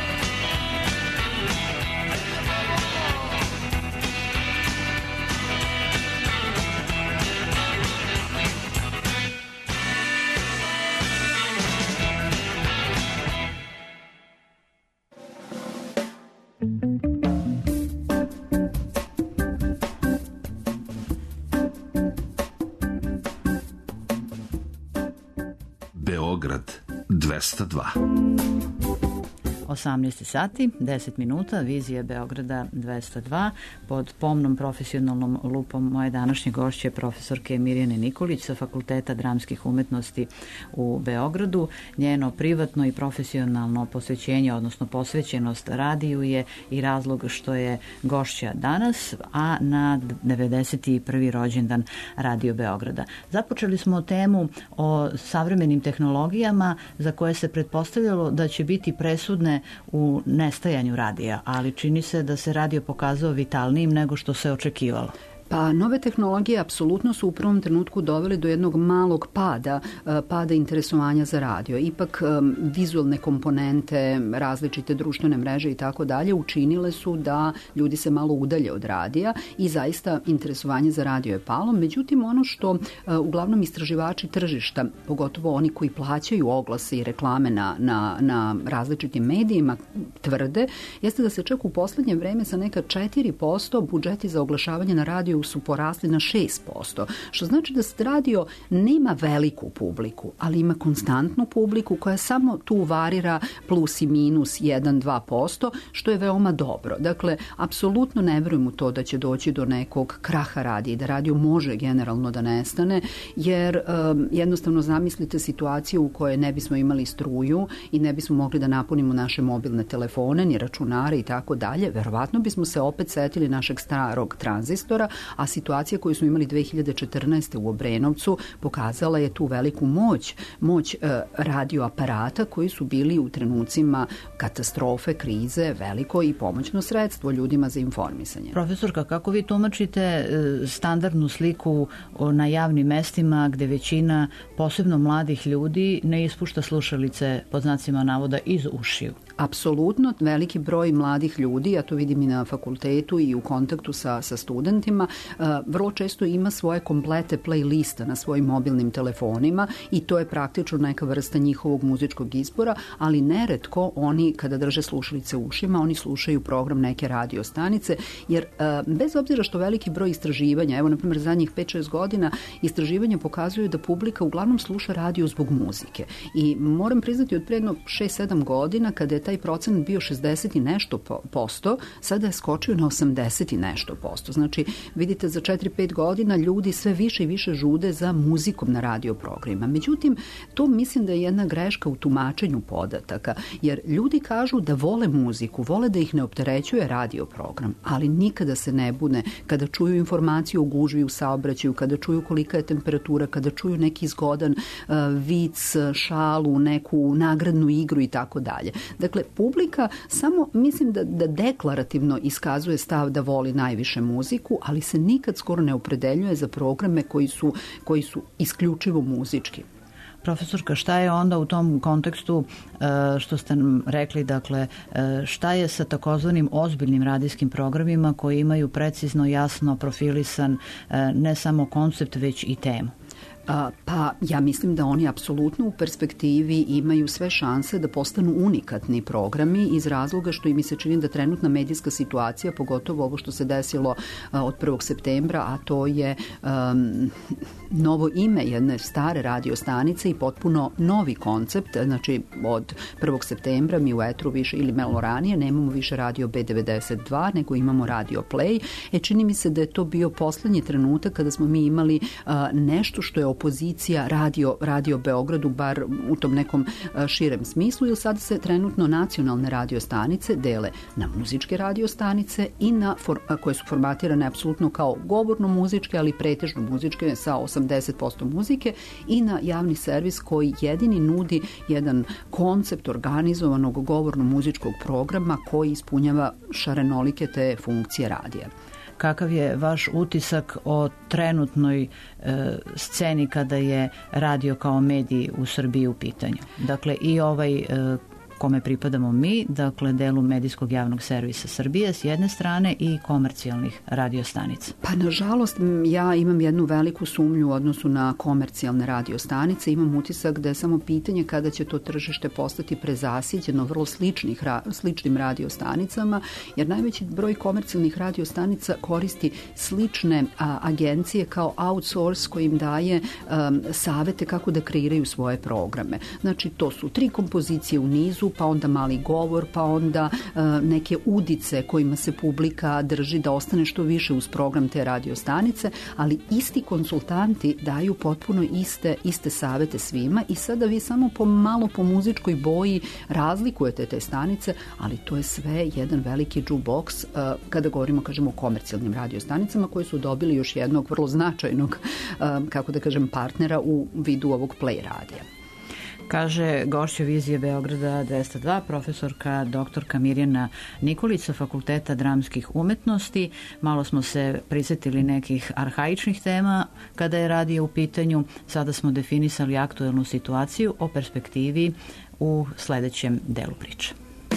Beograd dvesta dva. osamnaest sati, deset minuta, vizija Beograda dvesta dva. Pod pomnom profesionalnom lupom moje današnje gošće profesorke Mirjane Nikolić sa Fakulteta dramskih umetnosti u Beogradu. Njeno privatno i profesionalno posvećenje, odnosno posvećenost radiju je i razlog što je gošća danas, a na devedeset prvi rođendan Radio Beograda. Započeli smo temu o savremenim tehnologijama za koje se pretpostavljalo da će biti presudne u nestajanju radija, ali čini se da se radio pokazao vitalnijim nego što se očekivalo. Pa nove tehnologije apsolutno su u prvom trenutku doveli do jednog malog pada, pada interesovanja za radio. Ipak vizualne komponente, različite društvene mreže i tako dalje učinile su da ljudi se malo udalje od radija i zaista interesovanje za radio je palo. Međutim, ono što uglavnom istraživači tržišta, pogotovo oni koji plaćaju oglase i reklame na, na, na različitim medijima, tvrde, jeste da se čak u poslednje vreme sa neka četiri posto budžeti za oglašavanje na radiju su porasli na šest posto, što znači da radio nema veliku publiku, ali ima konstantnu publiku koja samo tu varira plus i minus jedan do dva posto, što je veoma dobro. Dakle, apsolutno ne verujem u to da će doći do nekog kraha radija i da radio može generalno da nestane, jer um, jednostavno zamislite situaciju u kojoj ne bismo imali struju i ne bismo mogli da napunimo naše mobilne telefone, ni računare i tako dalje, verovatno bismo se opet setili našeg starog tranzistora, a situacija koju smo imali dve hiljade četrnaeste. u Obrenovcu pokazala je tu veliku moć, moć e, radioaparata koji su bili u trenucima katastrofe, krize, veliko i pomoćno sredstvo ljudima za informisanje. Profesorka, kako vi tumačite e, standardnu sliku o, na javnim mestima gde većina, posebno mladih ljudi, ne ispušta slušalice pod znacima navoda iz ušiju? Apsolutno, veliki broj mladih ljudi, ja to vidim i na fakultetu i u kontaktu sa, sa studentima, uh, vrlo često ima svoje komplete playlista na svojim mobilnim telefonima i to je praktično neka vrsta njihovog muzičkog izbora, ali neretko oni kada drže slušalice u ušima, oni slušaju program neke radio stanice, jer uh, bez obzira što veliki broj istraživanja, evo na primjer zadnjih pet šest godina, istraživanja pokazuju da publika uglavnom sluša radio zbog muzike. I moram priznati od predno šest sedam godina kada je taj procenat bio šezdeset i nešto posto, sada je skočio na osamdeset i nešto posto. Znači, vidite, za četiri pet godina ljudi sve više i više žude za muzikom na radio programima. Međutim, to mislim da je jedna greška u tumačenju podataka, jer ljudi kažu da vole muziku, vole da ih ne opterećuje radio program, ali nikada se ne bune kada čuju informaciju o gužvi u saobraćaju, kada čuju kolika je temperatura, kada čuju neki zgodan uh, vic, šalu, neku nagradnu igru i tako dalje. Dakle, publika samo mislim da, da deklarativno iskazuje stav da voli najviše muziku, ali se nikad skoro ne opredeljuje za programe koji su, koji su isključivo muzički. Profesorka, šta je onda u tom kontekstu što ste nam rekli, dakle, šta je sa takozvanim ozbiljnim radijskim programima koji imaju precizno, jasno profilisan ne samo koncept, već i temu? A, pa ja mislim da oni apsolutno u perspektivi imaju sve šanse da postanu unikatni programi iz razloga što i mi se čini da trenutna medijska situacija, pogotovo ovo što se desilo a, od prvog septembra, a to je um, novo ime jedne stare radio stanice i potpuno novi koncept, znači od prvog septembra mi u etru više ili malo ranije nemamo više radio B devedeset dva, nego imamo radio Play. E, čini mi se da je to bio poslednji trenutak kada smo mi imali a, nešto što je opozicija radio, radio Beogradu, bar u tom nekom a, širem smislu, jer sada se trenutno nacionalne radio stanice dele na muzičke radio stanice i na for, a, koje su formatirane apsolutno kao govorno muzičke, ali pretežno muzičke sa osamdeset posto muzike, i na javni servis koji jedini nudi jedan koncept organizovanog govorno-muzičkog programa koji ispunjava šarenolike te funkcije radija. Kakav je vaš utisak o trenutnoj e, sceni kada je radio kao medij u Srbiji u pitanju? Dakle, i ovaj e, kome pripadamo mi, dakle delu medijskog javnog servisa Srbije s jedne strane i komercijalnih radiostanica. Pa nažalost ja imam jednu veliku sumnju u odnosu na komercijalne radiostanice. Imam utisak da je samo pitanje kada će to tržište postati prezasiđeno vrlo sličnih, sličnim radiostanicama, jer najveći broj komercijalnih radiostanica koristi slične a, agencije kao outsource koji im daje um, savete kako da kreiraju svoje programe. Znači to su tri kompozicije u nizu, pa onda mali govor, pa onda uh, neke udice kojima se publika drži da ostane što više uz program te radiostanice, ali isti konsultanti daju potpuno iste, iste savete svima i sada vi samo po malo po muzičkoj boji razlikujete te stanice, ali to je sve jedan veliki jukebox uh, kada govorimo, kažemo, o komercijalnim radiostanicama koji su dobili još jednog vrlo značajnog, uh, kako da kažem, partnera u vidu ovog Play radija. Kaže gošća Vizije Beograda dvesta dva, profesorka doktorka Mirjana Nikolić sa Fakulteta dramskih umetnosti. Malo smo se prisjetili nekih arhaičnih tema kada je radio u pitanju. Sada smo definisali aktuelnu situaciju o perspektivi u sledećem delu priče.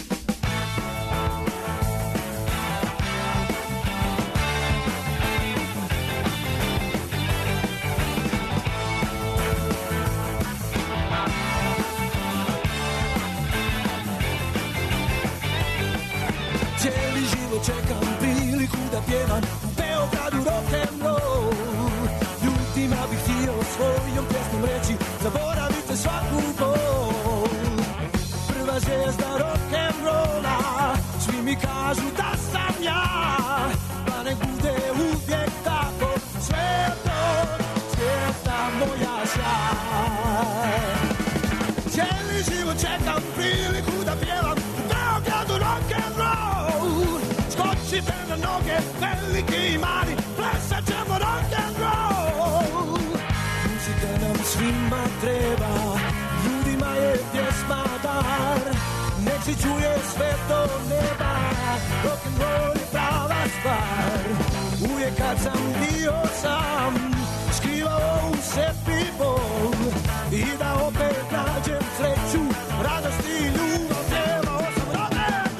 Čekam priliku da pjevam u Beogradu rock'n'roll. Ljudima bih htio svojom pjesmom reći zaboravite svaku bol. Prva zvijezda rock'n'rolla, svi mi kažu da sam ja, pa nek bude uvijek tako, sve to svijeta moja sjaj. Cijeli život čekam priliku da pjevam u Beogradu rock'n'roll. Skočite na noge, veliki i mali, plesat ćemo rock'n'roll. Muzika nam svima treba, ljudima je pjesma dar. Nek se čuje sve do neba, rock'n'roll je prava stvar. Uvijek kad sam bio sam, skrivao u sebi bol. I da opet nađem sreću, radost i ljubav, pjevao sam rock'n'roll.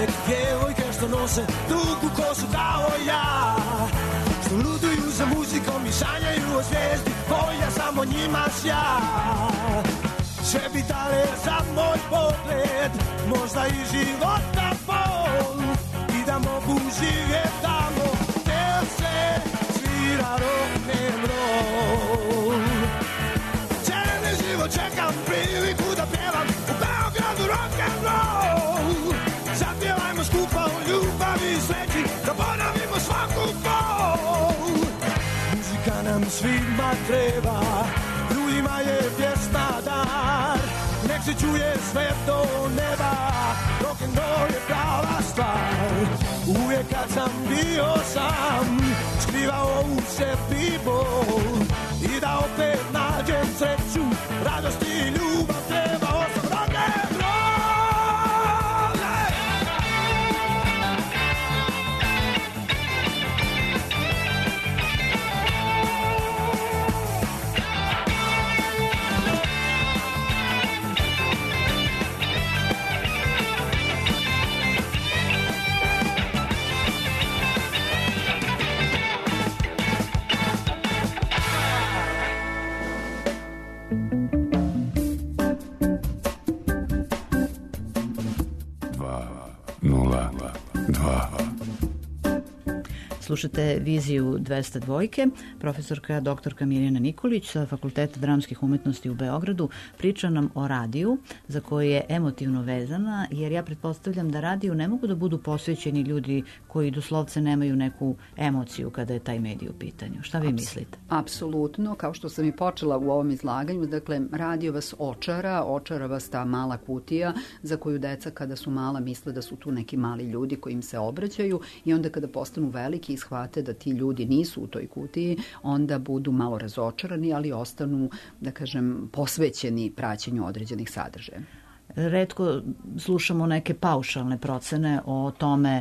neke djevojke što nose dugu kosu kao ja, što luduju za muzikom i sanjaju o zvijezdi koja samo njima sja. Sve bi dale za moj pogled, možda i života pol, i da mogu živjet tamo gdje se svira rock'n'roll. Cijeli život čekam priliku da pjevam u Beogradu rock'n'roll. Zapjevajmo skupa o ljubavi i sreći, da ponavimo svaku bol. Muzika nam svima treba, ljudima je pjesma dar. Nek se čuje sve do neba, rock'n'roll je prava stvar. Uvijek kad sam bio sam, skrivao u sebi bol, i da opet nađem sreću, radost i ljubav, trebao sam rock'n'roll. Slušate Viziju dvesta dva, profesorka doktorka Mirjana Nikolić sa Fakulteta dramskih umetnosti u Beogradu priča nam o radiju za koje je emotivno vezana, jer ja pretpostavljam da radiju ne mogu da budu posvećeni ljudi koji doslovce nemaju neku emociju kada je taj medij u pitanju. Šta vi mislite? Apsolutno, kao što sam i počela u ovom izlaganju, dakle, radio vas očara, očara vas ta mala kutija za koju deca kada su mala misle da su tu neki mali ljudi koji im se obraćaju, i onda kada postanu veliki shvate da ti ljudi nisu u toj kutiji, onda budu malo razočarani, ali ostanu, da kažem, posvećeni praćenju određenih sadržaja. Retko slušamo neke paušalne procene o tome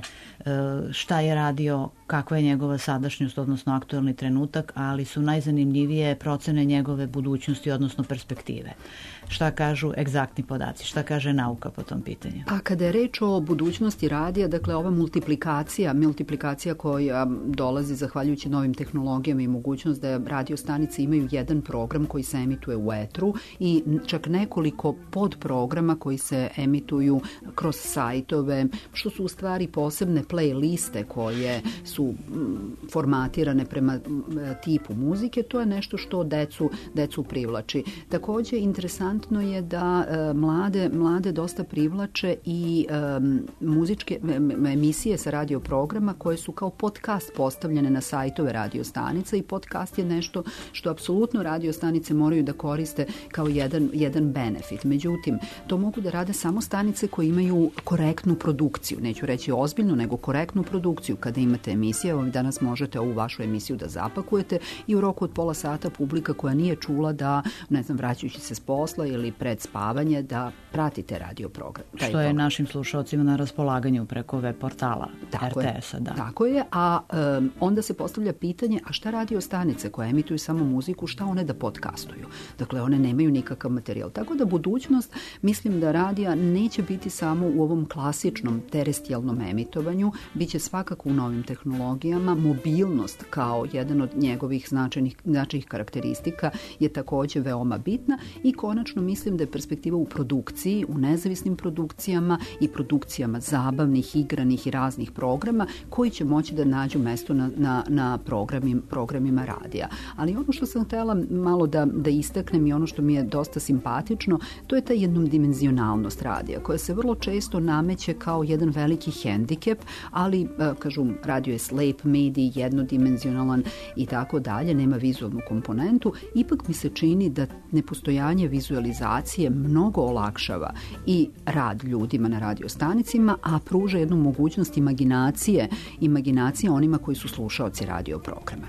šta je radio, kakva je njegova sadašnjost, odnosno aktuelni trenutak, ali su najzanimljivije procene njegove budućnosti, odnosno perspektive. Šta kažu egzaktni podaci, šta kaže nauka po tom pitanju? Pa kada je reč o budućnosti radija, dakle ova multiplikacija, multiplikacija koja dolazi zahvaljujući novim tehnologijama i mogućnost da radio stanice imaju jedan program koji se emituje u etru i čak nekoliko podprograma koji se emituju kroz sajtove, što su u stvari posebne playliste koje su formatirane prema tipu muzike, to je nešto što decu, decu privlači. Takođe, interesantno je da e, mlade, mlade dosta privlače i e, muzičke e, emisije sa radio programa koje su kao podcast postavljene na sajtove radio stanica, i podcast je nešto što apsolutno radio stanice moraju da koriste kao jedan, jedan benefit. Međutim, to mogu da rade samo stanice koje imaju korektnu produkciju, neću reći ozbiljnu, nego korektnu produkciju. Kada imate emisije, vi danas možete ovu vašu emisiju da zapakujete i u roku od pola sata publika koja nije čula da, ne znam, vraćajući se s posla ili pred spavanje, da pratite radio program. Što je program našim slušalcima na raspolaganju preko web portala R T S-a. Da. Tako je, a um, onda se postavlja pitanje, a šta radio stanice koje emituju samo muziku, šta one da podcastuju? Dakle, one nemaju nikakav materijal. Tako da budućnost, mislim da radija neće biti samo u ovom klasičnom terestijalnom emitovanju, bit će svakako u novim tehnologijama. Mobilnost kao jedan od njegovih značajnih, značajnih karakteristika je takođe veoma bitna, i konačno mislim da je perspektiva u produkciji, u nezavisnim produkcijama i produkcijama zabavnih, igranih i raznih programa koji će moći da nađu mesto na, na, na programim, programima radija. Ali ono što sam htela malo da, da istaknem i ono što mi je dosta simpatično, to je ta jednodimenzionalnost radija koja se vrlo često nameće kao jedan veliki hendikep, ali, kažu, radio je slep medij, jednodimenzionalan i tako dalje, nema vizualnu komponentu. Ipak mi se čini da nepostojanje vizualizacije mnogo olakšava i rad ljudima na radio stanicima, a pruža jednu mogućnost imaginacije, imaginacije onima koji su slušaoci radio programa.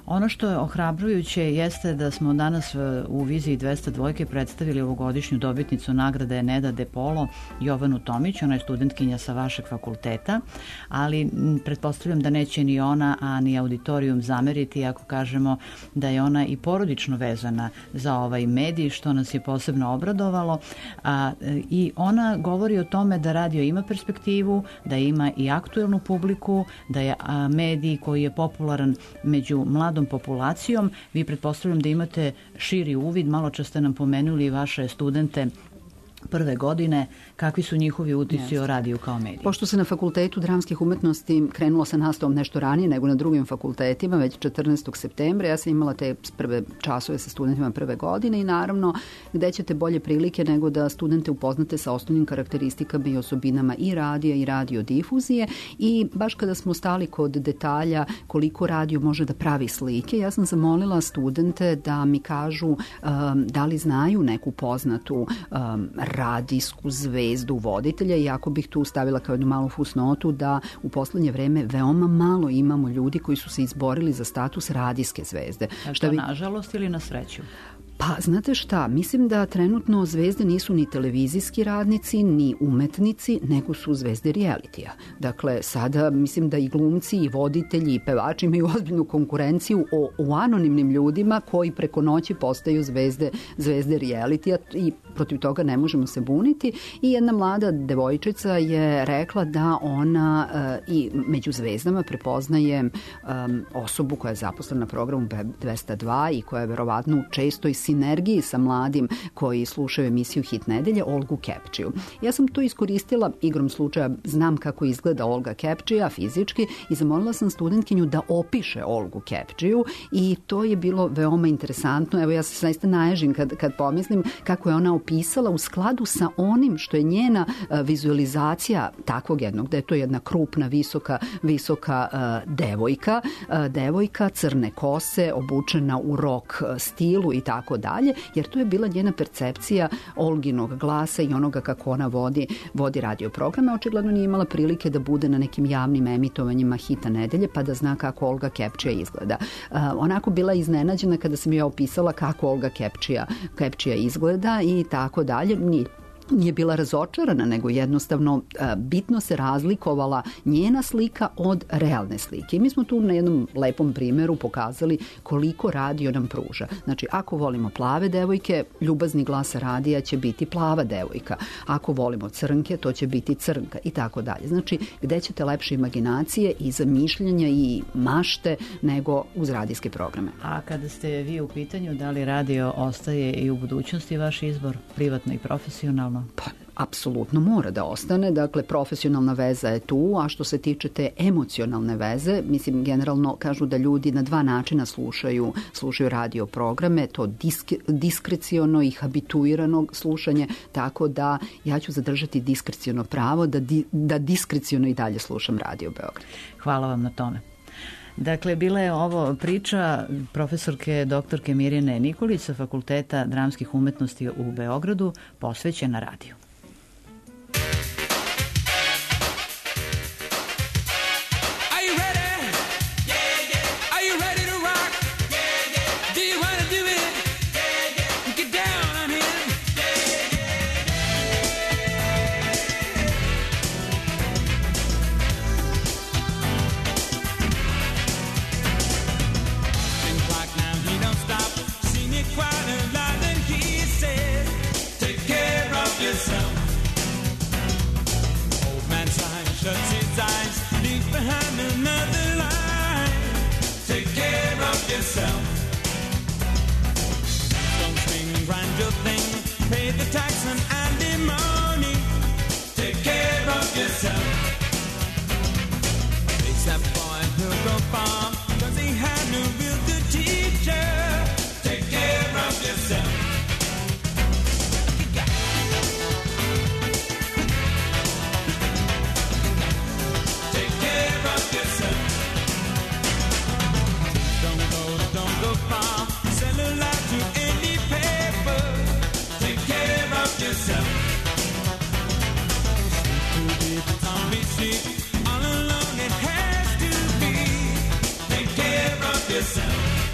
Ono što je ohrabrujuće jeste da smo danas u viziji dvesta dva predstavili ovogodišnju dobitnicu nagrade Neda De Polo, Jovanu Tomić, ona je studentkinja sa vašeg fakulteta, ali pretpostavljam da neće ni ona, a ni auditorijum zameriti ako kažemo da je ona i porodično vezana za ovaj medij, što nas je posebno obradovalo. A, i ona govori o tome da radio ima perspektivu, da ima i aktuelnu publiku, da je a, medij koji je popularan među mladom populacijom. Vi pretpostavljam da imate širi uvid, malo čas ste nam pomenuli vaše studente prve godine, kakvi su njihovi utisci yes. o radiju kao mediju? Pošto se na Fakultetu dramskih umetnosti krenulo sa nastavom nešto ranije nego na drugim fakultetima, već četrnaestog septembra, ja sam imala te prve časove sa studentima prve godine i naravno gde ćete bolje prilike nego da studente upoznate sa osnovnim karakteristikama i osobinama i radija i radiodifuzije i baš kada smo stali kod detalja koliko radio može da pravi slike, ja sam zamolila studente da mi kažu um, da li znaju neku poznatu um, radijsku zvezdu voditelja, iako bih tu stavila kao jednu malu fusnotu da u poslednje vreme veoma malo imamo ljudi koji su se izborili za status radijske zvezde. Je to vi... nažalost ili na sreću? Pa, znate šta, mislim da trenutno zvezde nisu ni televizijski radnici, ni umetnici, nego su zvezde realitija. Dakle, sada mislim da i glumci, i voditelji, i pevači imaju ozbiljnu konkurenciju o, o anonimnim ljudima koji preko noći postaju zvezde, zvezde realitija i protiv toga ne možemo se buniti. I jedna mlada devojčica je rekla da ona uh, i među zvezdama prepoznaje um, osobu koja je zaposlena na programu dvesta dva i koja je verovatno u čestoj sinergiji sa mladim koji slušaju emisiju Hit nedelje, Olgu Kepčiju. Ja sam to iskoristila, igrom slučaja znam kako izgleda Olga Kepčija fizički i zamolila sam studentkinju da opiše Olgu Kepčiju i to je bilo veoma interesantno. Evo ja se zaista naježim kad, kad pomislim kako je ona opisala u skladu sa onim što je njena uh, vizualizacija takvog jednog, da je to jedna krupna, visoka, visoka uh, devojka, uh, devojka crne kose, obučena u rock stilu i tako dalje, jer to je bila njena percepcija Olginog glasa i onoga kako ona vodi, vodi radio programe. Očigledno nije imala prilike da bude na nekim javnim emitovanjima Hita nedelje, pa da zna kako Olga Kepčija izgleda. Uh, onako bila iznenađena kada sam ja opisala kako Olga Kepčija, Kepčija izgleda i tako dalje. Nije nije bila razočarana, nego jednostavno a, bitno se razlikovala njena slika od realne slike. I mi smo tu na jednom lepom primjeru pokazali koliko radio nam pruža. Znači, ako volimo plave devojke, ljubazni glas radija će biti plava devojka. Ako volimo crnke, to će biti crnka i tako dalje. Znači, gde ćete lepše imaginacije i zamišljanja i mašte nego uz radijske programe. A kada ste vi u pitanju, da li radio ostaje i u budućnosti vaš izbor, privatno i profesionalno? Pa, apsolutno mora da ostane, dakle profesionalna veza je tu, a što se tiče te emocionalne veze, mislim generalno kažu da ljudi na dva načina slušaju, slušaju radio programe, to disk, diskreciono i habituirano slušanje, tako da ja ću zadržati diskreciono pravo da, di, da diskreciono i dalje slušam Radio Beograd. Hvala vam na tome. Dakle, bila je ovo priča profesorke doktorke Mirjane Nikolić sa Fakulteta dramskih umetnosti u Beogradu, posvećena radiju. Shuts his eyes, leaves behind another line. Take care of yourself. Don't swing and grind your thing. Pay the tax and alimony. Take care of yourself. Face that boy who'll go far, cause he had no real good teacher. Take care of yourself. All alone it has to be. Take care of yourself.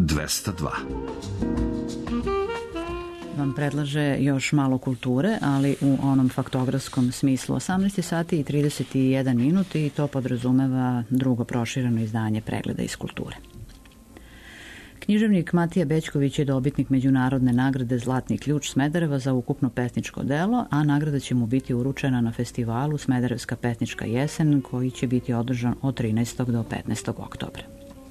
dvesta dva. Vam predlaže još malo kulture, ali u onom faktografskom smislu. osamnaest sati i trideset jedan minut i to podrazumeva drugo prošireno izdanje pregleda iz kulture. Književnik Matija Bećković je dobitnik međunarodne nagrade Zlatni ključ Smedereva za ukupno pesničko delo, a nagrada će mu biti uručena na festivalu Smederevska pesnička jesen koji će biti održan od trinaestog do petnaestog oktobra.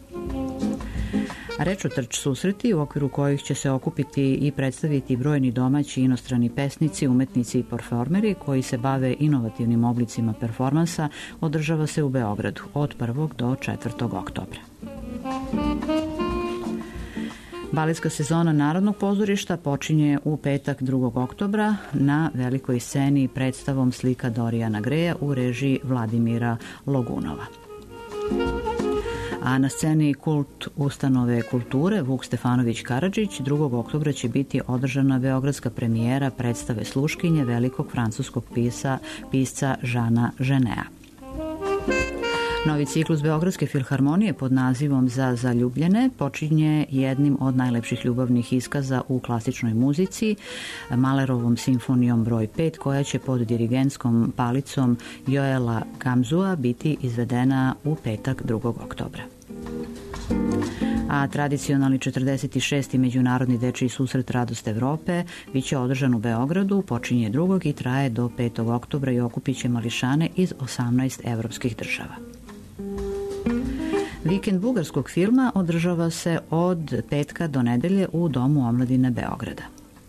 Reč o Trč susreti, u okviru kojih će se okupiti i predstaviti brojni domaći i inostrani pesnici, umetnici i performeri koji se bave inovativnim oblicima performansa, održava se u Beogradu od prvog do četvrtog oktobra. Baletska sezona Narodnog pozorišta počinje u petak drugog oktobra na velikoj sceni predstavom Slika Dorijana Greja u režiji Vladimira Logunova. A na sceni Kult ustanove kulture Vuk Stefanović Karadžić drugog oktobra će biti održana beogradska premijera predstave Sluškinje velikog francuskog pisa, pisca Žana Ženea. Novi ciklus Beogradske filharmonije pod nazivom Za zaljubljene počinje jednim od najlepših ljubavnih iskaza u klasičnoj muzici, Mahlerovom simfonijom broj pet, koja će pod dirigentskom palicom Joela Gamzua biti izvedena u petak drugog oktobra. A tradicionalni četrdeset šesti Međunarodni dečiji susret Radost Evrope biće održan u Beogradu, počinje drugog i traje do petog oktobra i okupit će mališane iz osamnaest evropskih država. Vikend bugarskog filma održava se od petka do nedelje u Domu omladine Beograda.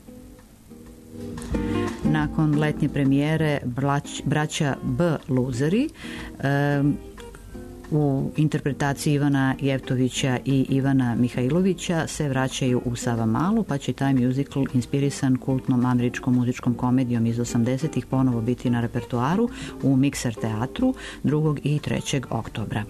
Nakon letnje premijere Brać, Braća B. Luzeri e, u interpretaciji Ivana Jevtovića i Ivana Mihajlovića se vraćaju u Savamalu, pa će taj musical inspirisan kultnom američkom muzičkom komedijom iz osamdesetih ponovo biti na repertoaru u Mikser teatru drugog i trećeg oktobra.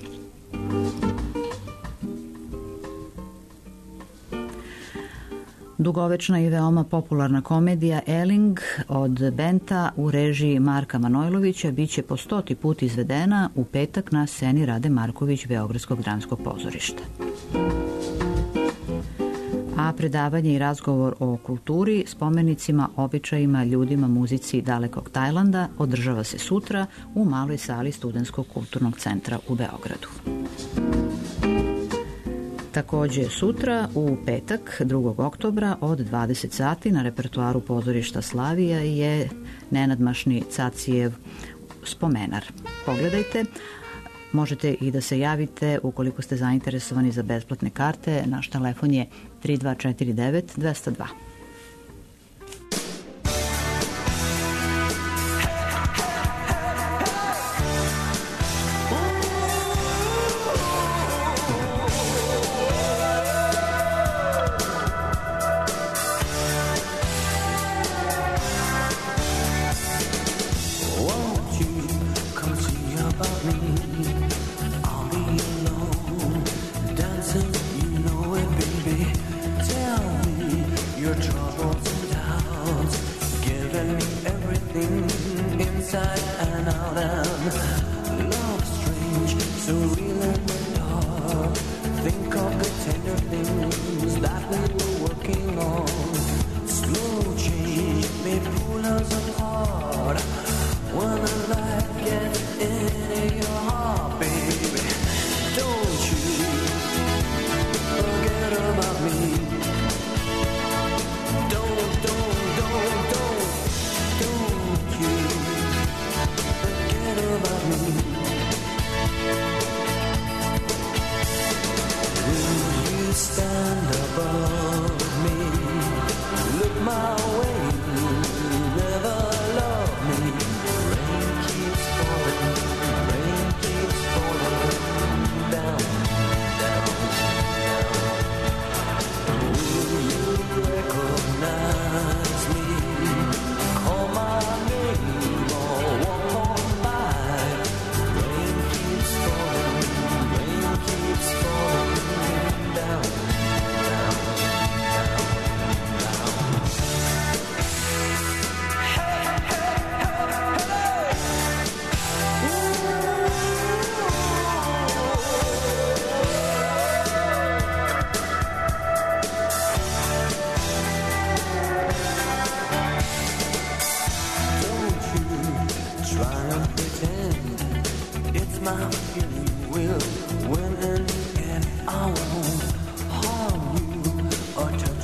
Dugovečna i veoma popularna komedija Eling od Benta u režiji Marka Manojlovića biće po stoti put izvedena u petak na sceni Rade Marković Beogradskog dramskog pozorišta. A predavanje i razgovor o kulturi, spomenicima, običajima, ljudima, muzici dalekog Tajlanda održava se sutra u maloj sali Studentskog kulturnog centra u Beogradu. Takođe sutra u petak drugog oktobra od dvadeset sati na repertoaru pozorišta Slavija je nenadmašni Cacijev spomenar. Pogledajte, možete i da se javite ukoliko ste zainteresovani za besplatne karte. Naš telefon je tri dva četiri devet dva zero dva.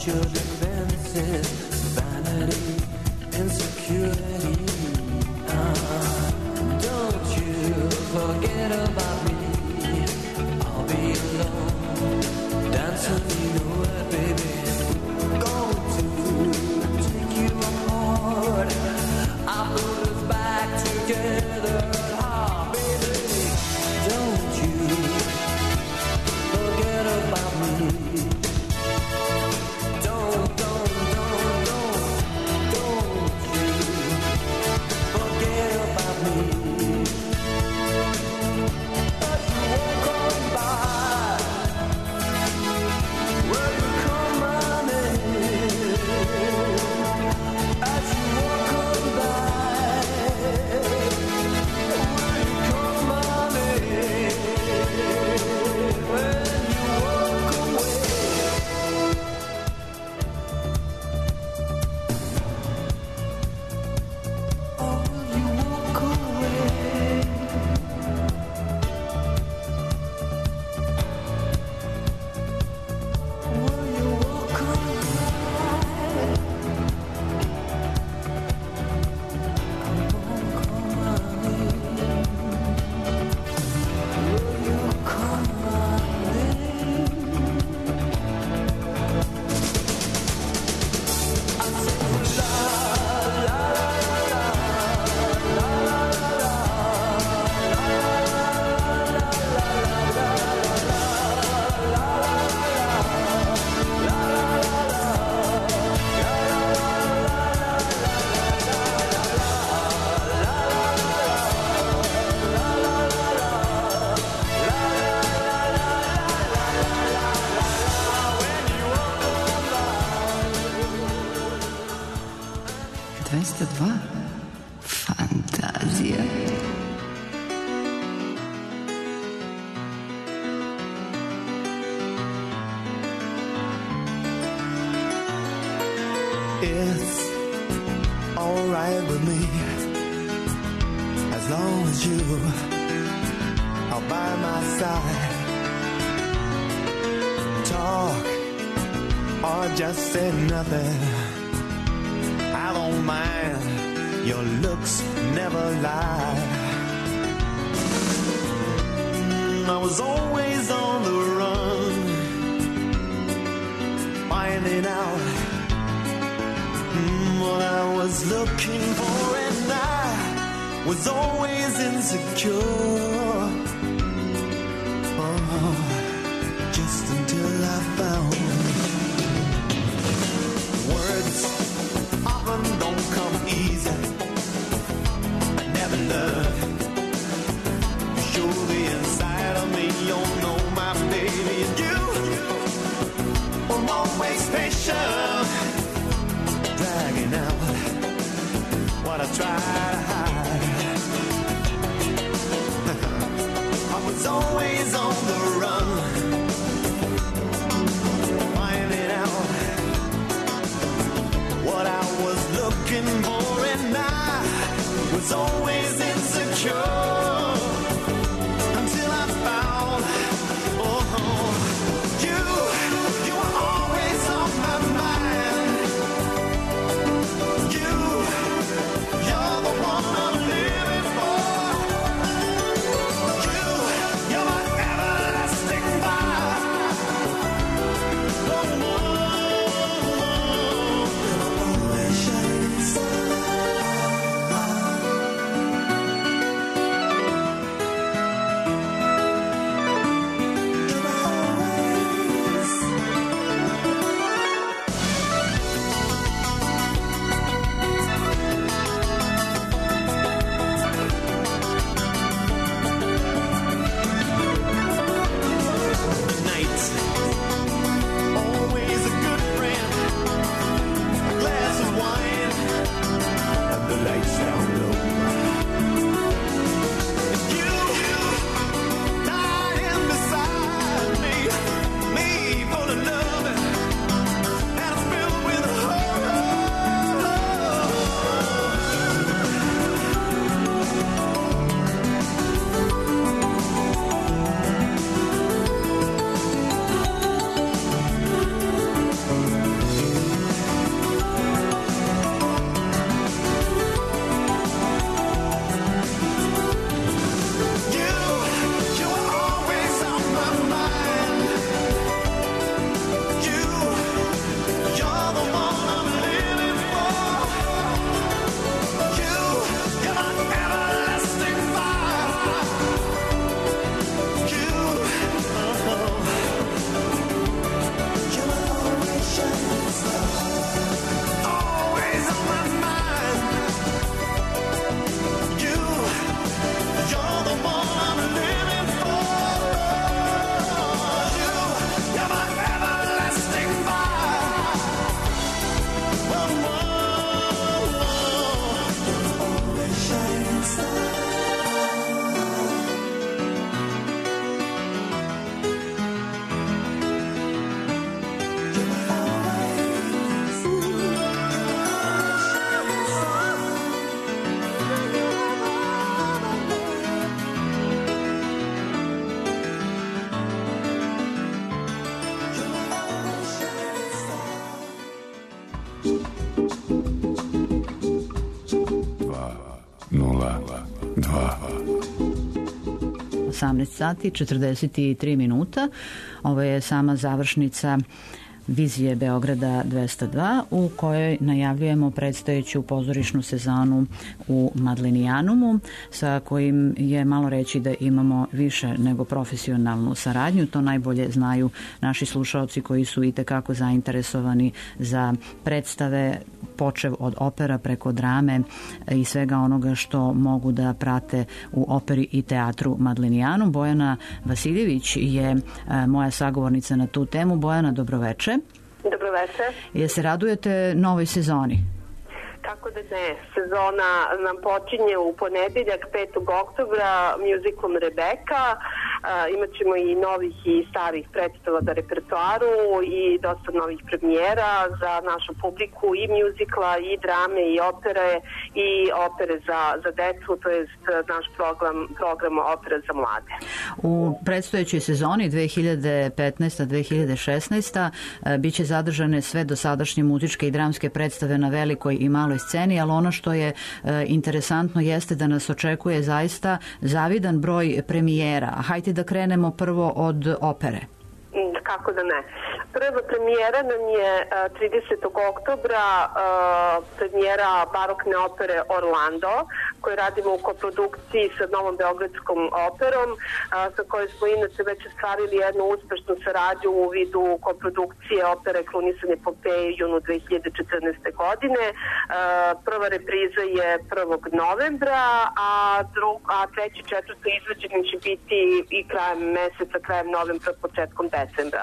your defenses, vanity, insecurity. Uh, don't you forget about me. I'll be alone, dancing, you know it, baby. Going to take you apart. I put us back together. Ah, baby, don't you forget about me. Don't, don't, don't, don't, don't you forget about me. But you won't come by. Will you come running? As you walk on by, will you come running? When you walk away. Oh, will you walk away? Will you walk away? Will you come running? I said, la la la la la двеста два. Фантазия. It's alright with me as long as you are by my side. Talk or just say nothing. I don't mind. Your looks never lie. I was always on the run, finding out mm, what I was looking for, and I was always insecure. Oh, just until I found words often don't come easy. I never learned to show the inside of me. You know my baby, and you were always patient, dragging out what I tried to hide. I was always on the run, finding out what I was looking for, and I was always insecure until I found, oh, you, you were always on my mind. You, you're the one I'm living for. You, you're my everlasting. osamnaest sati četrdeset tri minuta. Ovo je sama završnica Vizije Beograda dvesta dva u kojoj najavljujemo predstojeću pozorišnu sezonu u Madlenijanumu sa kojim je malo reći da imamo više nego profesionalnu saradnju. To najbolje znaju naši slušaoci koji su i tekako zainteresovani za predstave počev od opera preko drame i svega onoga što mogu da prate u operi i teatru Madlenijanum. Bojana Vasiljević je moja sagovornica na tu temu. Bojana, dobroveče. Dobroveče. Je se radujete novoj sezoni? Kako da ne, sezona nam počinje u ponedeljak petog oktobra mjuziklom Rebeka. Uh, imat ćemo i novih i starih predstava za repertoaru i dosta novih premijera za našu publiku i mjuzikla i drame i opere i opere za, za decu, to je naš program, program opera za mlade. U predstojećoj sezoni dve hiljade petnaesta do dve hiljade šesnaesta biće zadržane sve dosadašnje muzičke i dramske predstave na velikoj i maloj sceni, ali ono što je e, interesantno jeste da nas očekuje zaista zavidan broj premijera. Hajde da krenemo prvo od opere. Kako da ne. Prva premijera nam je tridesetog oktobra premijera barokne opere Orlando, koju radimo u koprodukciji sa Novom Beogradskom operom, sa kojoj smo inače već ostvarili jednu uspešnu saradnju u vidu koprodukcije opere Klunisanje Pompeje u junu dve hiljade četrnaeste. godine. Prva repriza je prvog novembra, a, drug, a treći i četvrto izvođenje će biti i krajem meseca, krajem novembra, početkom decembra.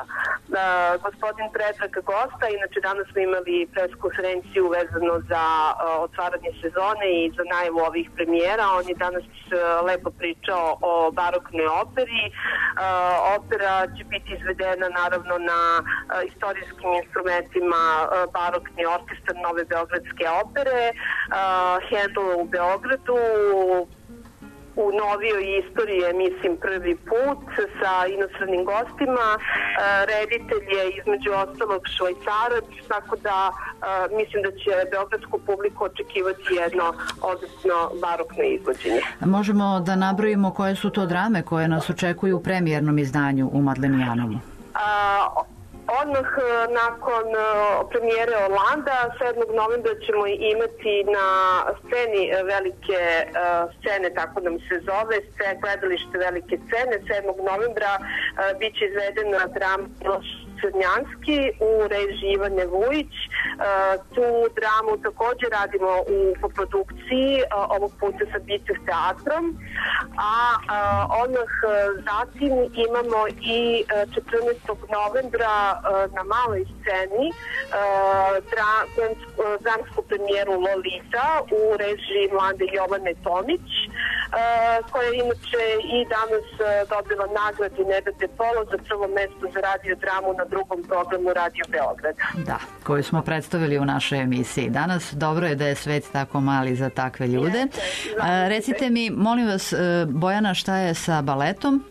Gospodin Predrag Gosta, inače danas smo imali pres konferenciju vezano za uh, otvaranje sezone i za najavu ovih premijera. On je danas uh, lepo pričao o baroknoj operi. Uh, opera će biti izvedena naravno na uh, istorijskim instrumentima uh, barokni orkestar Nove Beogradske opere, uh, Handel u Beogradu, u novijoj istoriji je, mislim, prvi put sa inostranim gostima. E, reditelj je između ostalog Švajcarac, tako da e, mislim da će beogradsku publiku očekivati jedno odlično barokno izvođenje. Možemo da nabrojimo koje su to drame koje nas očekuju u premijernom izdanju u Madlenijanumu? A, Odmah nakon premijere Orlanda, sedmog novembra ćemo imati na sceni velike scene, tako nam se zove, gledalište velike scene. sedmog novembra biće izvedena drama Crnjanski u režiji Ivane Vujić. Tu dramu takođe radimo u koprodukciji, ovog puta sa Bicev teatrom, a odmah zatim imamo i četrnaestog novembra na maloj sceni dramsku premijeru Lolita u režiji mlade Jovane Tomić, koja je inače i danas dobila nagradu Neda de Polo za prvo mesto za radio dramu na drugom programu Radio Beograda. Da, koju smo predstavili u našoj emisiji danas. Dobro je da je svet tako mali za takve ljude. Jeste, A, recite mi, molim vas, Bojana, šta je sa baletom?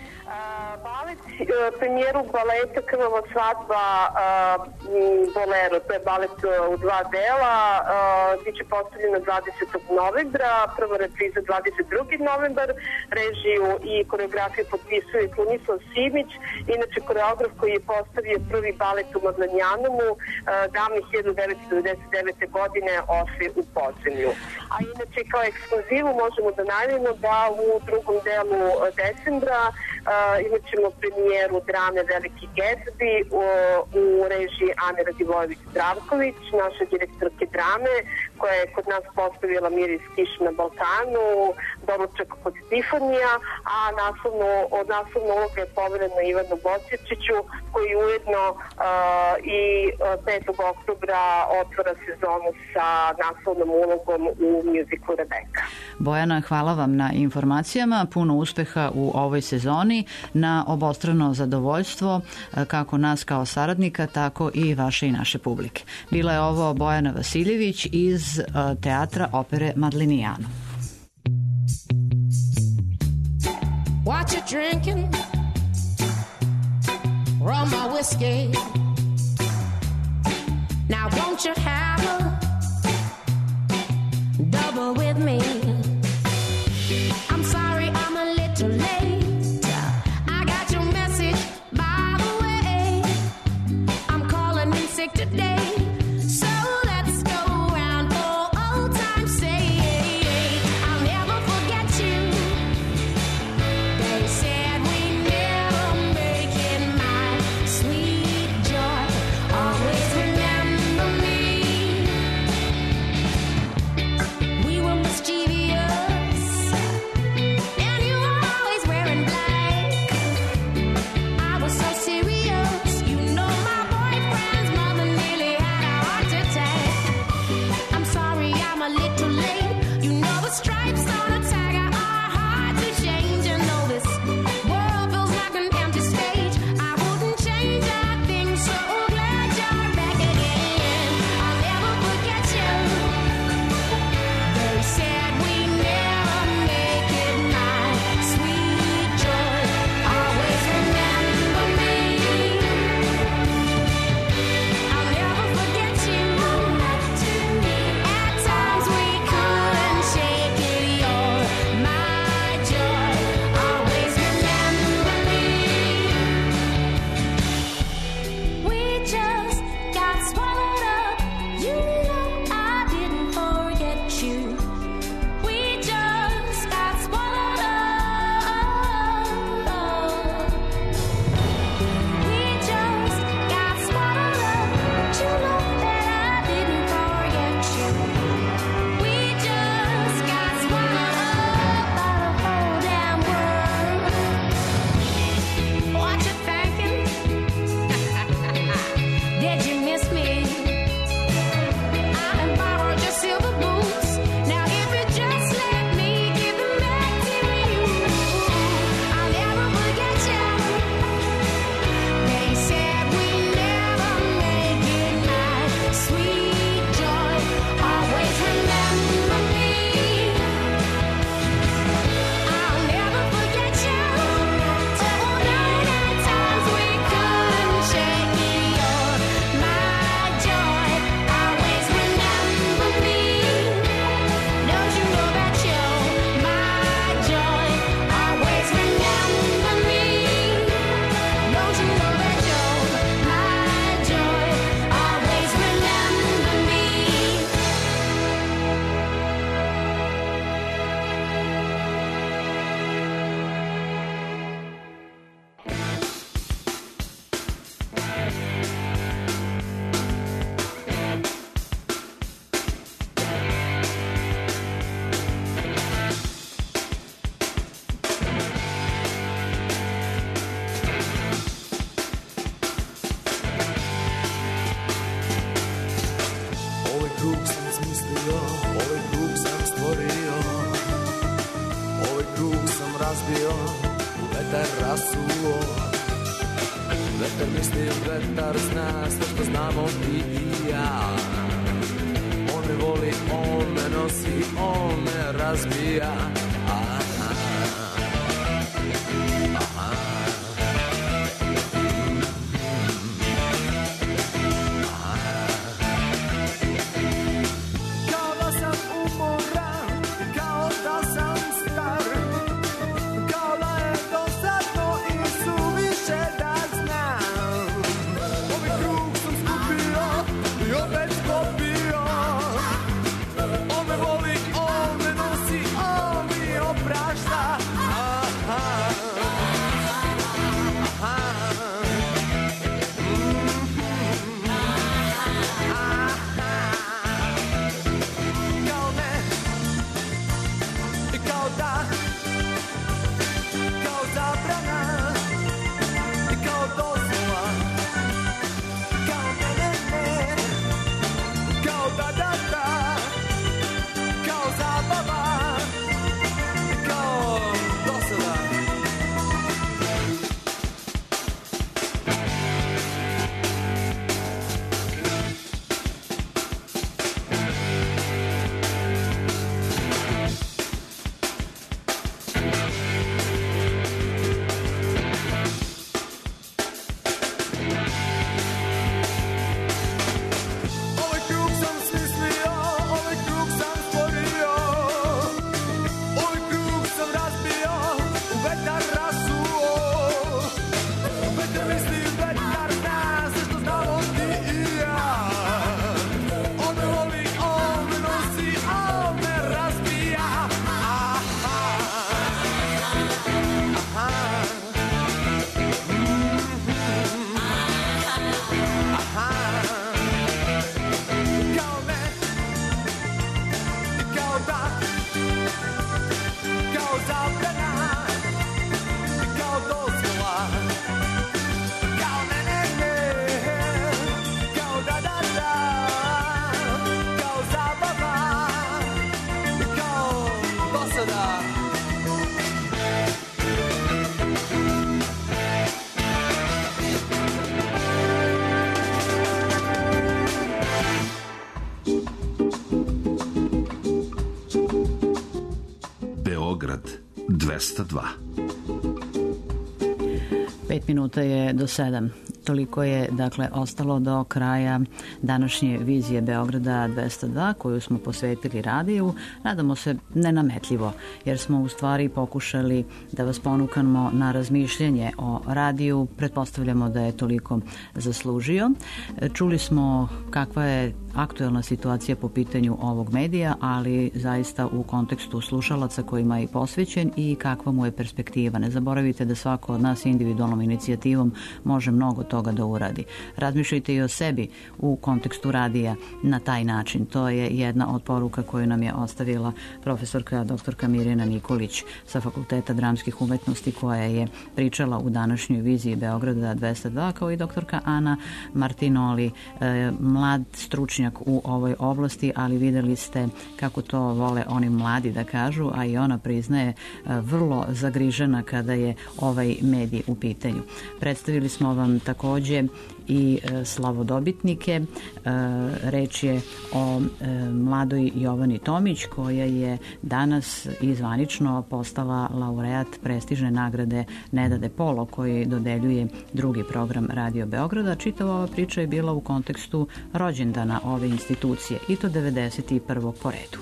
Premijeru baleta Krvava svadba Bolero, to je balet u dva dela, biće postavljena dvadesetog novembra, prva repriza dvadeset drugog novembar, režiju i koreografiju potpisuje Klunislav Simić, inače koreograf koji je postavio prvi balet u Madlenijanumu davne hiljadu devetsto devedeset devete. godine Ofe u podzemlju. A inače kao ekskluzivu možemo da najavimo da u drugom delu decembra imat ćemo premijeru drame Veliki Gatsby u, u režiji Ane Radivojević-Zdravković, naše direktorke drame, koja je kod nas postavila Miris Kiš na Balkanu, Doručak kod Tifanija, a naslovno, od naslovno uloga je poverena Ivanu Bosječiću, koji ujedno uh, i petog oktobra otvara sezonu sa naslovnom ulogom u mjuziklu Rebeka. Bojana, hvala vam na informacijama, puno uspeha u ovoj sezoni, na obostrano zadovoljstvo kako nas kao saradnika, tako i vaše i naše publike. Bila je ovo Bojana Vasiljević iz Teatra opere Madlenijanum. What you drinking? Rum or whiskey? Now won't you have a double with me? I'm sorry I'm a little late. sick today. So let's go round for old time's sake. I'll never forget you. They said we never make it, my sweet joy. Always remember me. We were mischievous, and you were always wearing black. I was so serious, you know my boyfriend's mother nearly had a heart attack. I'm sorry I'm a little late. You know the stripes on a tiger are hard to change. And though this world feels like an empty stage, I wouldn't change a thing. So glad you're back again. I'll never forget you. They said we never make it, my sweet joy. Always remember me. I'll never forget you. At times we couldn't shake it. You're my joy. Always remember me. We just got swallowed up. You know I didn't forget you. We just got swallowed up. We just got swallowed up. But you know that I didn't forget you. We just got swallowed up by the whole damn world. What you thinking? Did you miss me? I done borrowed your silver boots. Now if you just let me give them back to you, I'll never forget you. They said we never make it, my sweet joy. Always remember me. I'll never forget you. Oh, night at times we couldn't shake it. You're my joy. Always remember me. Don't you know that you're my joy? Always remember me. Don't you know that you're my joy? Always remember me. Ovaj krug sam smislio, ovaj krug sam stvorio, ovaj krug sam razbio, vetar rasuo. Vetar misli, vetar zna sve što znamo ti i ja. On me voli, on me nosi, on me razbija. Aha, aha. Kao da sam umoran, kao da sam star, kao da je dosadno i suviše da znam. Ovaj krug sam skupio i opet skopio. On me voli, on me nosi, on mi oprašta. dvesta dva. Pet minuta je do sedam. Toliko je, dakle, ostalo do kraja današnje vizije Beograda dvesta dva koju smo posvetili radiju. Nadamo se nenametljivo, jer smo u stvari pokušali da vas ponukamo na razmišljanje o radiju. Pretpostavljamo da je toliko zaslužio. Čuli smo kakva je aktuelna situacija po pitanju ovog medija, ali zaista u kontekstu slušalaca kojima je posvećen i kakva mu je perspektiva. Ne zaboravite da svako od nas individualnom inicijativom može mnogo toga da uradi. Razmišljajte i o sebi u kontekstu radija na taj način. To je jedna od poruka koju nam je ostavila profesorka doktorka Mirjana Nikolić sa Fakulteta dramskih umetnosti, koja je pričala u današnjoj viziji Beograda dvesta dva, kao i doktorka Ana Martinoli, mlad stručnjak u ovoj oblasti, ali videli ste kako to vole oni mladi da kažu, a i ona priznaje vrlo zagrižena kada je ovaj medij u pitanju. Predstavili smo vam takođe i slavodobitnike. Reč je o mladoj Jovani Tomić, koja je danas i zvanično postala laureat prestižne nagrade Neda de Polo, koji dodeljuje drugi program Radio Beograda. Čitava ova priča je bila u kontekstu rođendana ove institucije, i to devedeset prvog po redu.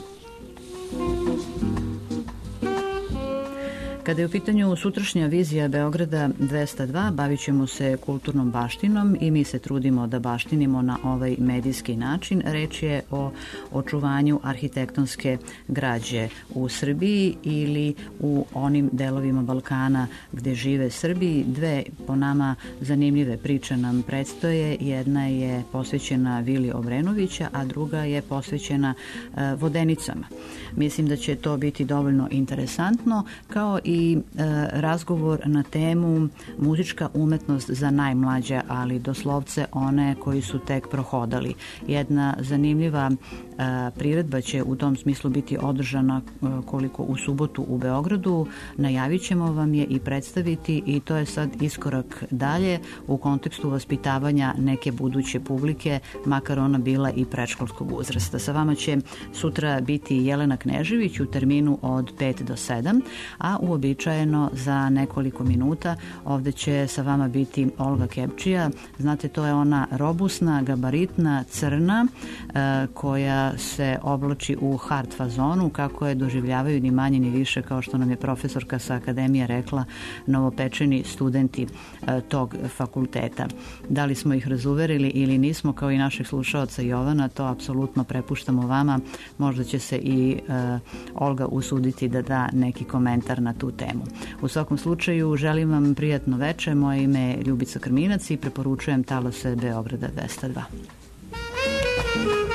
Kada je u pitanju sutrašnja vizija Beograda dvesta dva, bavit ćemo se kulturnom baštinom i mi se trudimo da baštinimo na ovaj medijski način. Reč je o očuvanju arhitektonske građe u Srbiji ili u onim delovima Balkana gde žive Srbi. Dve, po nama, zanimljive priče nam predstoje. Jedna je posvećena Vili Obrenovića, a druga je posvećena Vodenicama. Mislim da će to biti dovoljno interesantno, kao i i e, razgovor na temu muzička umetnost za najmlađe, ali doslovce one koji su tek prohodali. Jedna zanimljiva e, priredba će u tom smislu biti održana e, koliko u subotu u Beogradu. Najavit ćemo vam je i predstaviti, i to je sad iskorak dalje u kontekstu vaspitavanja neke buduće publike, makar ona bila i predškolskog uzrasta. Sa vama će sutra biti Jelena Knežević u terminu od pet do sedam, a uobičajeno za nekoliko minuta ovde će sa vama biti Olga Kepčija. Znate, to je ona robusna, gabaritna, crna, e, koja se oblači u hard fazonu, kako je doživljavaju ni manje ni više, kao što nam je profesorka sa akademije rekla, novopečeni studenti e, tog fakulteta. Da li smo ih razuverili ili nismo, kao i naših slušaoca Jovana, to apsolutno prepuštamo vama. Možda će se i e, Olga usuditi da da neki komentar na tu temu. U svakom slučaju, želim vam prijatno veče. Moje ime je Ljubica Krminac i preporučujem talose Beograda dvesta dva.